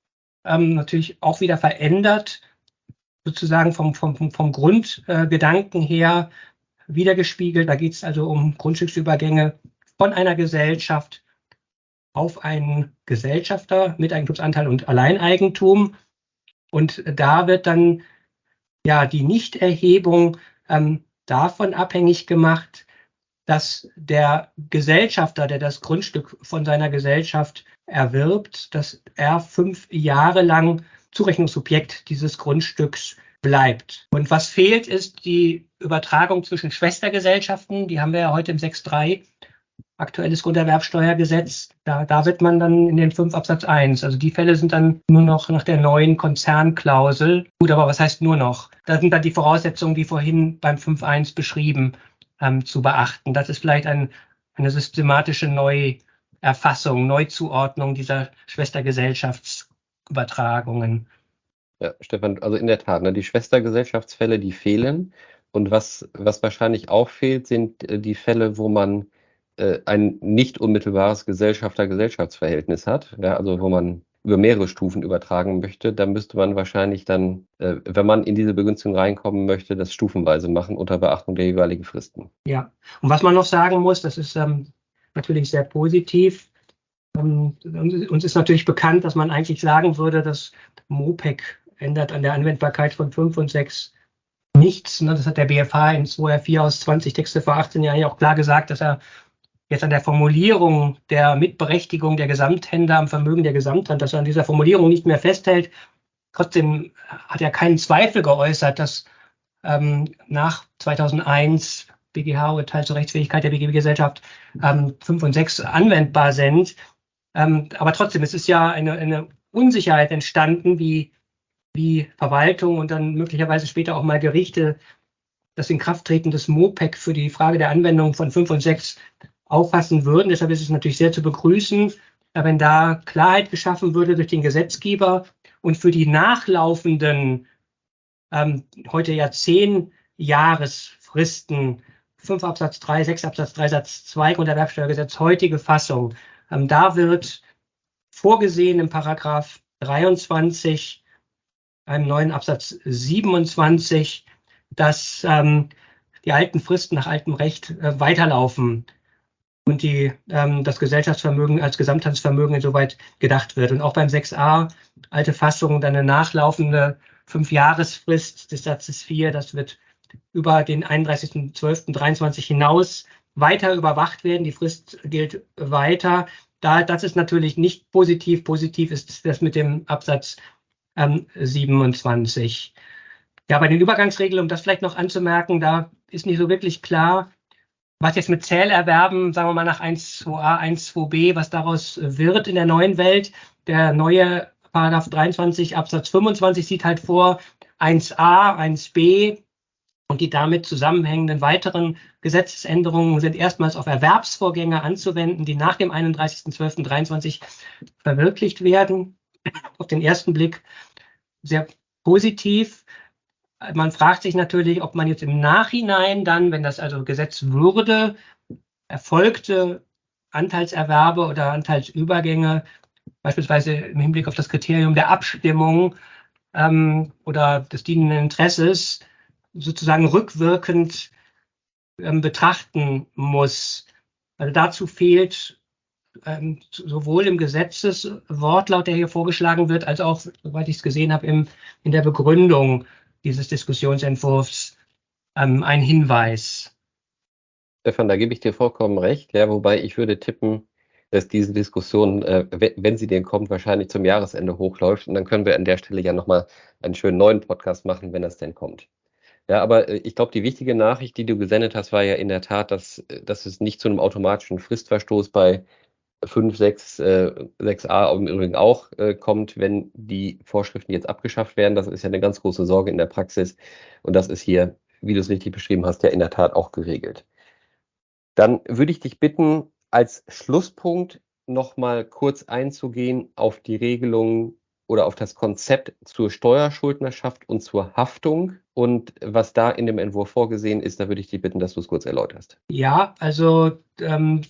ähm, natürlich auch wieder verändert, sozusagen vom, vom, vom Grundgedanken äh, her wiedergespiegelt. Da geht es also um Grundstücksübergänge von einer Gesellschaft auf einen Gesellschafter, Miteigentumsanteil und Alleineigentum. Und da wird dann ja die Nichterhebung ähm, davon abhängig gemacht, dass der Gesellschafter, der das Grundstück von seiner Gesellschaft erwirbt, dass er fünf Jahre lang Zurechnungssubjekt dieses Grundstücks bleibt. Und was fehlt, ist die Übertragung zwischen Schwestergesellschaften. Die haben wir ja heute im sechs Punkt drei aktuelles Grunderwerbsteuergesetz, da, da wird man dann in den fünf Absatz eins. Also die Fälle sind dann nur noch nach der neuen Konzernklausel. Gut, aber was heißt nur noch? Da sind dann die Voraussetzungen, wie vorhin beim fünf Absatz eins beschrieben, ähm, zu beachten. Das ist vielleicht ein, eine systematische Neuerfassung, Neuzuordnung dieser Schwestergesellschaftsübertragungen. Ja, Stefan, also in der Tat, ne, die Schwestergesellschaftsfälle, die fehlen. Und was, was wahrscheinlich auch fehlt, sind äh, die Fälle, wo man äh, ein nicht unmittelbares Gesellschafter-Gesellschaftsverhältnis hat, ja, also wo man über mehrere Stufen übertragen möchte. Da müsste man wahrscheinlich dann, äh, wenn man in diese Begünstigung reinkommen möchte, das stufenweise machen unter Beachtung der jeweiligen Fristen. Ja, und was man noch sagen muss, das ist ähm, natürlich sehr positiv. Ähm, uns ist natürlich bekannt, dass man eigentlich sagen würde, dass MoPEC ändert an der Anwendbarkeit von fünf und sechs nichts. Ne? Das hat der B F H in zwei Punkt vier aus zwanzig Texte vor achtzehn Jahren ja auch klar gesagt, dass er jetzt an der Formulierung der Mitberechtigung der Gesamthändler am Vermögen der Gesamthand, dass er an dieser Formulierung nicht mehr festhält. Trotzdem hat er keinen Zweifel geäußert, dass ähm, nach zweitausendeins B G H-Urteil zur Rechtsfähigkeit der B G B-Gesellschaft ähm, fünf und sechs anwendbar sind. Ähm, aber trotzdem, es ist ja eine, eine Unsicherheit entstanden, wie, wie Verwaltung und dann möglicherweise später auch mal Gerichte das Inkrafttreten des MoPEC für die Frage der Anwendung von fünf und sechs auffassen würden. Deshalb ist es natürlich sehr zu begrüßen, wenn da Klarheit geschaffen würde durch den Gesetzgeber und für die nachlaufenden, ähm, heute ja zehn Jahresfristen, fünf Absatz drei, sechs Absatz drei Satz zwei Grunderwerbsteuergesetz, heutige Fassung. Ähm, da wird vorgesehen im Paragraph dreiundzwanzig, einem neuen Absatz siebenundzwanzig, dass ähm, die alten Fristen nach altem Recht äh, weiterlaufen und die, ähm, das Gesellschaftsvermögen als Gesamthandsvermögen insoweit gedacht wird. Und auch beim sechs a, alte Fassung, dann eine nachlaufende Fünfjahresfrist des Satzes vier, das wird über den einunddreißigsten zwölften dreiundzwanzig hinaus weiter überwacht werden. Die Frist gilt weiter. Da, das ist natürlich nicht positiv. Positiv ist das mit dem Absatz ähm, siebenundzwanzig. Ja, bei den Übergangsregelungen, um das vielleicht noch anzumerken, da ist nicht so wirklich klar, was jetzt mit Zählerwerben, sagen wir mal nach eins Punkt zwei a, eins Punkt zwei b, was daraus wird in der neuen Welt. Der neue Paragraph dreiundzwanzig Absatz fünfundzwanzig sieht halt vor, eins a, eins b und die damit zusammenhängenden weiteren Gesetzesänderungen sind erstmals auf Erwerbsvorgänge anzuwenden, die nach dem einunddreißigsten zwölften dreiundzwanzig verwirklicht werden. Auf den ersten Blick sehr positiv. Man fragt sich natürlich, ob man jetzt im Nachhinein dann, wenn das also Gesetz würde, erfolgte Anteilserwerbe oder Anteilsübergänge, beispielsweise im Hinblick auf das Kriterium der Abstimmung ähm, oder des dienenden Interesses, sozusagen rückwirkend ähm, betrachten muss. Also dazu fehlt ähm, sowohl im Gesetzeswortlaut, der hier vorgeschlagen wird, als auch, soweit ich es gesehen habe, im, in der Begründung dieses Diskussionsentwurfs ähm, ein Hinweis. Stefan, da gebe ich dir vollkommen recht, ja, wobei ich würde tippen, dass diese Diskussion, äh, wenn sie denn kommt, wahrscheinlich zum Jahresende hochläuft und dann können wir an der Stelle ja nochmal einen schönen neuen Podcast machen, wenn das denn kommt. Ja, aber äh, ich glaube, die wichtige Nachricht, die du gesendet hast, war ja in der Tat, dass, dass es nicht zu einem automatischen Fristverstoß bei fünf, sechs, äh, sechs a im Übrigen auch äh, kommt, wenn die Vorschriften jetzt abgeschafft werden. Das ist ja eine ganz große Sorge in der Praxis und das ist hier, wie du es richtig beschrieben hast, ja in der Tat auch geregelt. Dann würde ich dich bitten, als Schlusspunkt nochmal kurz einzugehen auf die Regelung oder auf das Konzept zur Steuerschuldnerschaft und zur Haftung und was da in dem Entwurf vorgesehen ist, da würde ich dich bitten, dass du es kurz erläuterst. Ja, also ähm,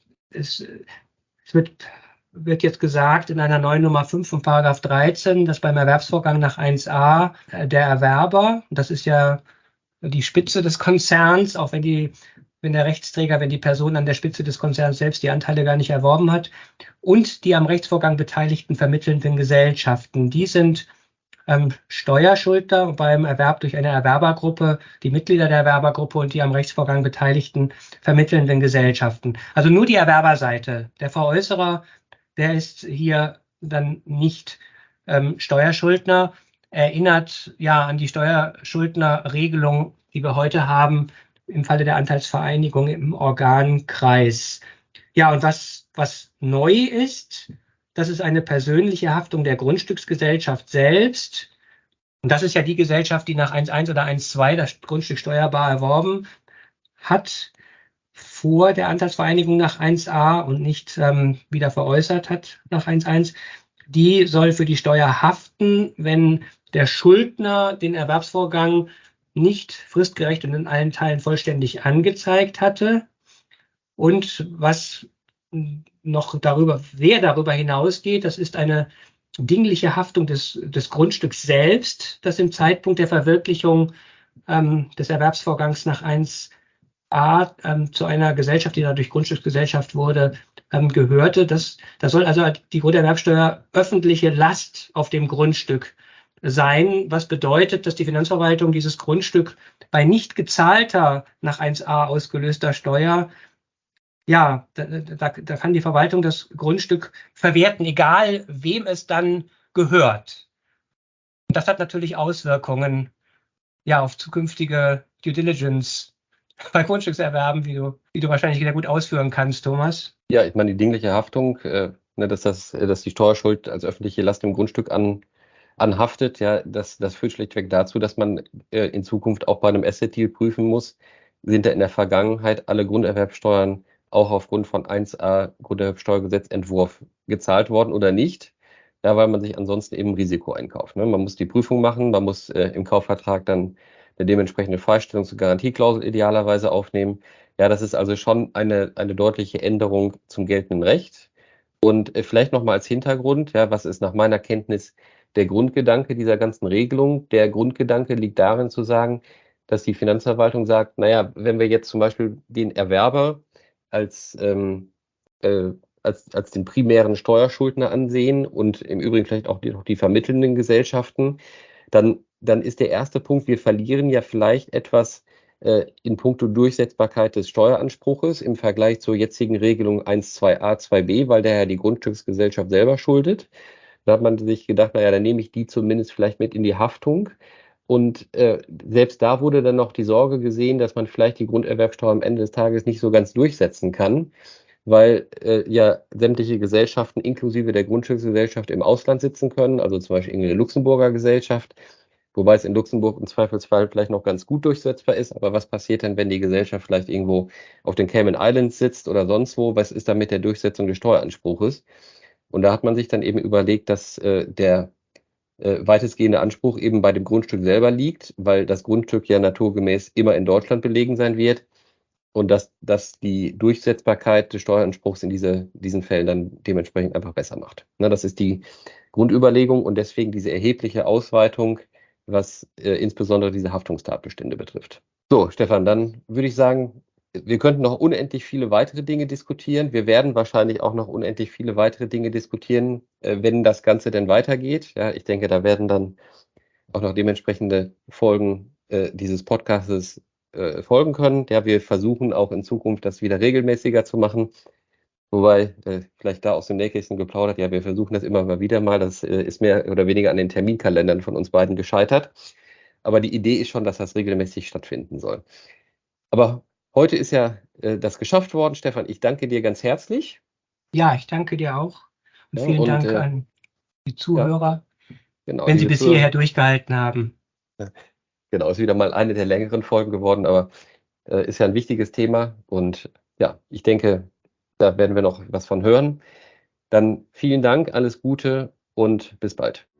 es, es wird, wird jetzt gesagt in einer neuen Nummer fünf von Paragraph dreizehn, dass beim Erwerbsvorgang nach eins a äh, der Erwerber, das ist ja die Spitze des Konzerns, auch wenn die wenn der Rechtsträger, wenn die Person an der Spitze des Konzerns selbst die Anteile gar nicht erworben hat, und die am Rechtsvorgang beteiligten vermittelnden Gesellschaften. Die sind ähm, Steuerschuldner beim Erwerb durch eine Erwerbergruppe, die Mitglieder der Erwerbergruppe und die am Rechtsvorgang beteiligten vermittelnden Gesellschaften. Also nur die Erwerberseite. Der Veräußerer, der ist hier dann nicht ähm, Steuerschuldner, erinnert ja an die Steuerschuldnerregelung, die wir heute haben, im Falle der Anteilsvereinigung im Organkreis. Ja, und was, was neu ist, das ist eine persönliche Haftung der Grundstücksgesellschaft selbst. Und das ist ja die Gesellschaft, die nach eins Punkt eins oder eins Punkt zwei das Grundstück steuerbar erworben hat, vor der Anteilsvereinigung nach eins a und nicht ähm, wieder veräußert hat nach eins Punkt eins. Die soll für die Steuer haften, wenn der Schuldner den Erwerbsvorgang nicht fristgerecht und in allen Teilen vollständig angezeigt hatte. Und was noch darüber, wer darüber hinausgeht, das ist eine dingliche Haftung des, des Grundstücks selbst, das im Zeitpunkt der Verwirklichung ähm, des Erwerbsvorgangs nach eins a ähm, zu einer Gesellschaft, die dadurch Grundstücksgesellschaft wurde, ähm, gehörte. Das, das soll also die Grunderwerbsteuer öffentliche Last auf dem Grundstück sein, was bedeutet, dass die Finanzverwaltung dieses Grundstück bei nicht gezahlter nach eins a ausgelöster Steuer, ja, da, da, da kann die Verwaltung das Grundstück verwerten, egal wem es dann gehört. Und das hat natürlich Auswirkungen, ja, auf zukünftige Due Diligence bei Grundstückserwerben, wie du, wie du wahrscheinlich sehr gut ausführen kannst, Thomas. Ja, ich meine, die dingliche Haftung, äh, ne, dass, das, dass die Steuerschuld als öffentliche Last im Grundstück an, anhaftet, ja, das, das führt schlichtweg dazu, dass man äh, in Zukunft auch bei einem Asset-Deal prüfen muss, sind da in der Vergangenheit alle Grunderwerbsteuern auch aufgrund von eins a Grunderwerbsteuergesetzentwurf gezahlt worden oder nicht, ja, weil man sich ansonsten eben Risiko einkauft. Ne? Man muss die Prüfung machen, man muss äh, im Kaufvertrag dann eine dementsprechende Freistellungs- und Garantieklausel idealerweise aufnehmen. Ja, das ist also schon eine, eine deutliche Änderung zum geltenden Recht. Und äh, vielleicht nochmal als Hintergrund, ja, was ist nach meiner Kenntnis der Grundgedanke dieser ganzen Regelung? Der Grundgedanke liegt darin zu sagen, dass die Finanzverwaltung sagt, naja, wenn wir jetzt zum Beispiel den Erwerber als, ähm, äh, als, als den primären Steuerschuldner ansehen und im Übrigen vielleicht auch die, auch die vermittelnden Gesellschaften, dann, dann ist der erste Punkt, wir verlieren ja vielleicht etwas äh, in puncto Durchsetzbarkeit des Steueranspruches im Vergleich zur jetzigen Regelung eins zwei a zwei b, weil der ja die Grundstücksgesellschaft selber schuldet. Da hat man sich gedacht, naja, dann nehme ich die zumindest vielleicht mit in die Haftung. Und äh, selbst da wurde dann noch die Sorge gesehen, dass man vielleicht die Grunderwerbsteuer am Ende des Tages nicht so ganz durchsetzen kann, weil äh, ja sämtliche Gesellschaften inklusive der Grundstücksgesellschaft im Ausland sitzen können, also zum Beispiel irgendeine Luxemburger Gesellschaft, wobei es in Luxemburg im Zweifelsfall vielleicht noch ganz gut durchsetzbar ist. Aber was passiert denn, wenn die Gesellschaft vielleicht irgendwo auf den Cayman Islands sitzt oder sonst wo? Was ist da mit der Durchsetzung des Steueranspruches? Und da hat man sich dann eben überlegt, dass äh, der äh, weitestgehende Anspruch eben bei dem Grundstück selber liegt, weil das Grundstück ja naturgemäß immer in Deutschland belegen sein wird und dass, dass die Durchsetzbarkeit des Steueranspruchs in diese, diesen Fällen dann dementsprechend einfach besser macht. Na, das ist die Grundüberlegung und deswegen diese erhebliche Ausweitung, was äh, insbesondere diese Haftungstatbestände betrifft. So, Stefan, dann würde ich sagen, wir könnten noch unendlich viele weitere Dinge diskutieren. Wir werden wahrscheinlich auch noch unendlich viele weitere Dinge diskutieren, äh, wenn das Ganze denn weitergeht. Ja, ich denke, da werden dann auch noch dementsprechende Folgen äh, dieses Podcasts äh, folgen können. Ja, wir versuchen auch in Zukunft das wieder regelmäßiger zu machen. Wobei, äh, vielleicht da aus dem Nähkästchen geplaudert, ja, wir versuchen das immer mal wieder mal. Das äh, ist mehr oder weniger an den Terminkalendern von uns beiden gescheitert. Aber die Idee ist schon, dass das regelmäßig stattfinden soll. Aber heute ist ja äh, das geschafft worden. Stefan, ich danke dir ganz herzlich. Ja, ich danke dir auch. Und Ja, vielen und Dank äh, an die ja, Zuhörer, genau, wenn sie liebe bis Zuhörer. hierher durchgehalten haben. Genau, ist wieder mal eine der längeren Folgen geworden, aber äh, ist ja ein wichtiges Thema. Und ja, ich denke, da werden wir noch was von hören. Dann vielen Dank, alles Gute und bis bald.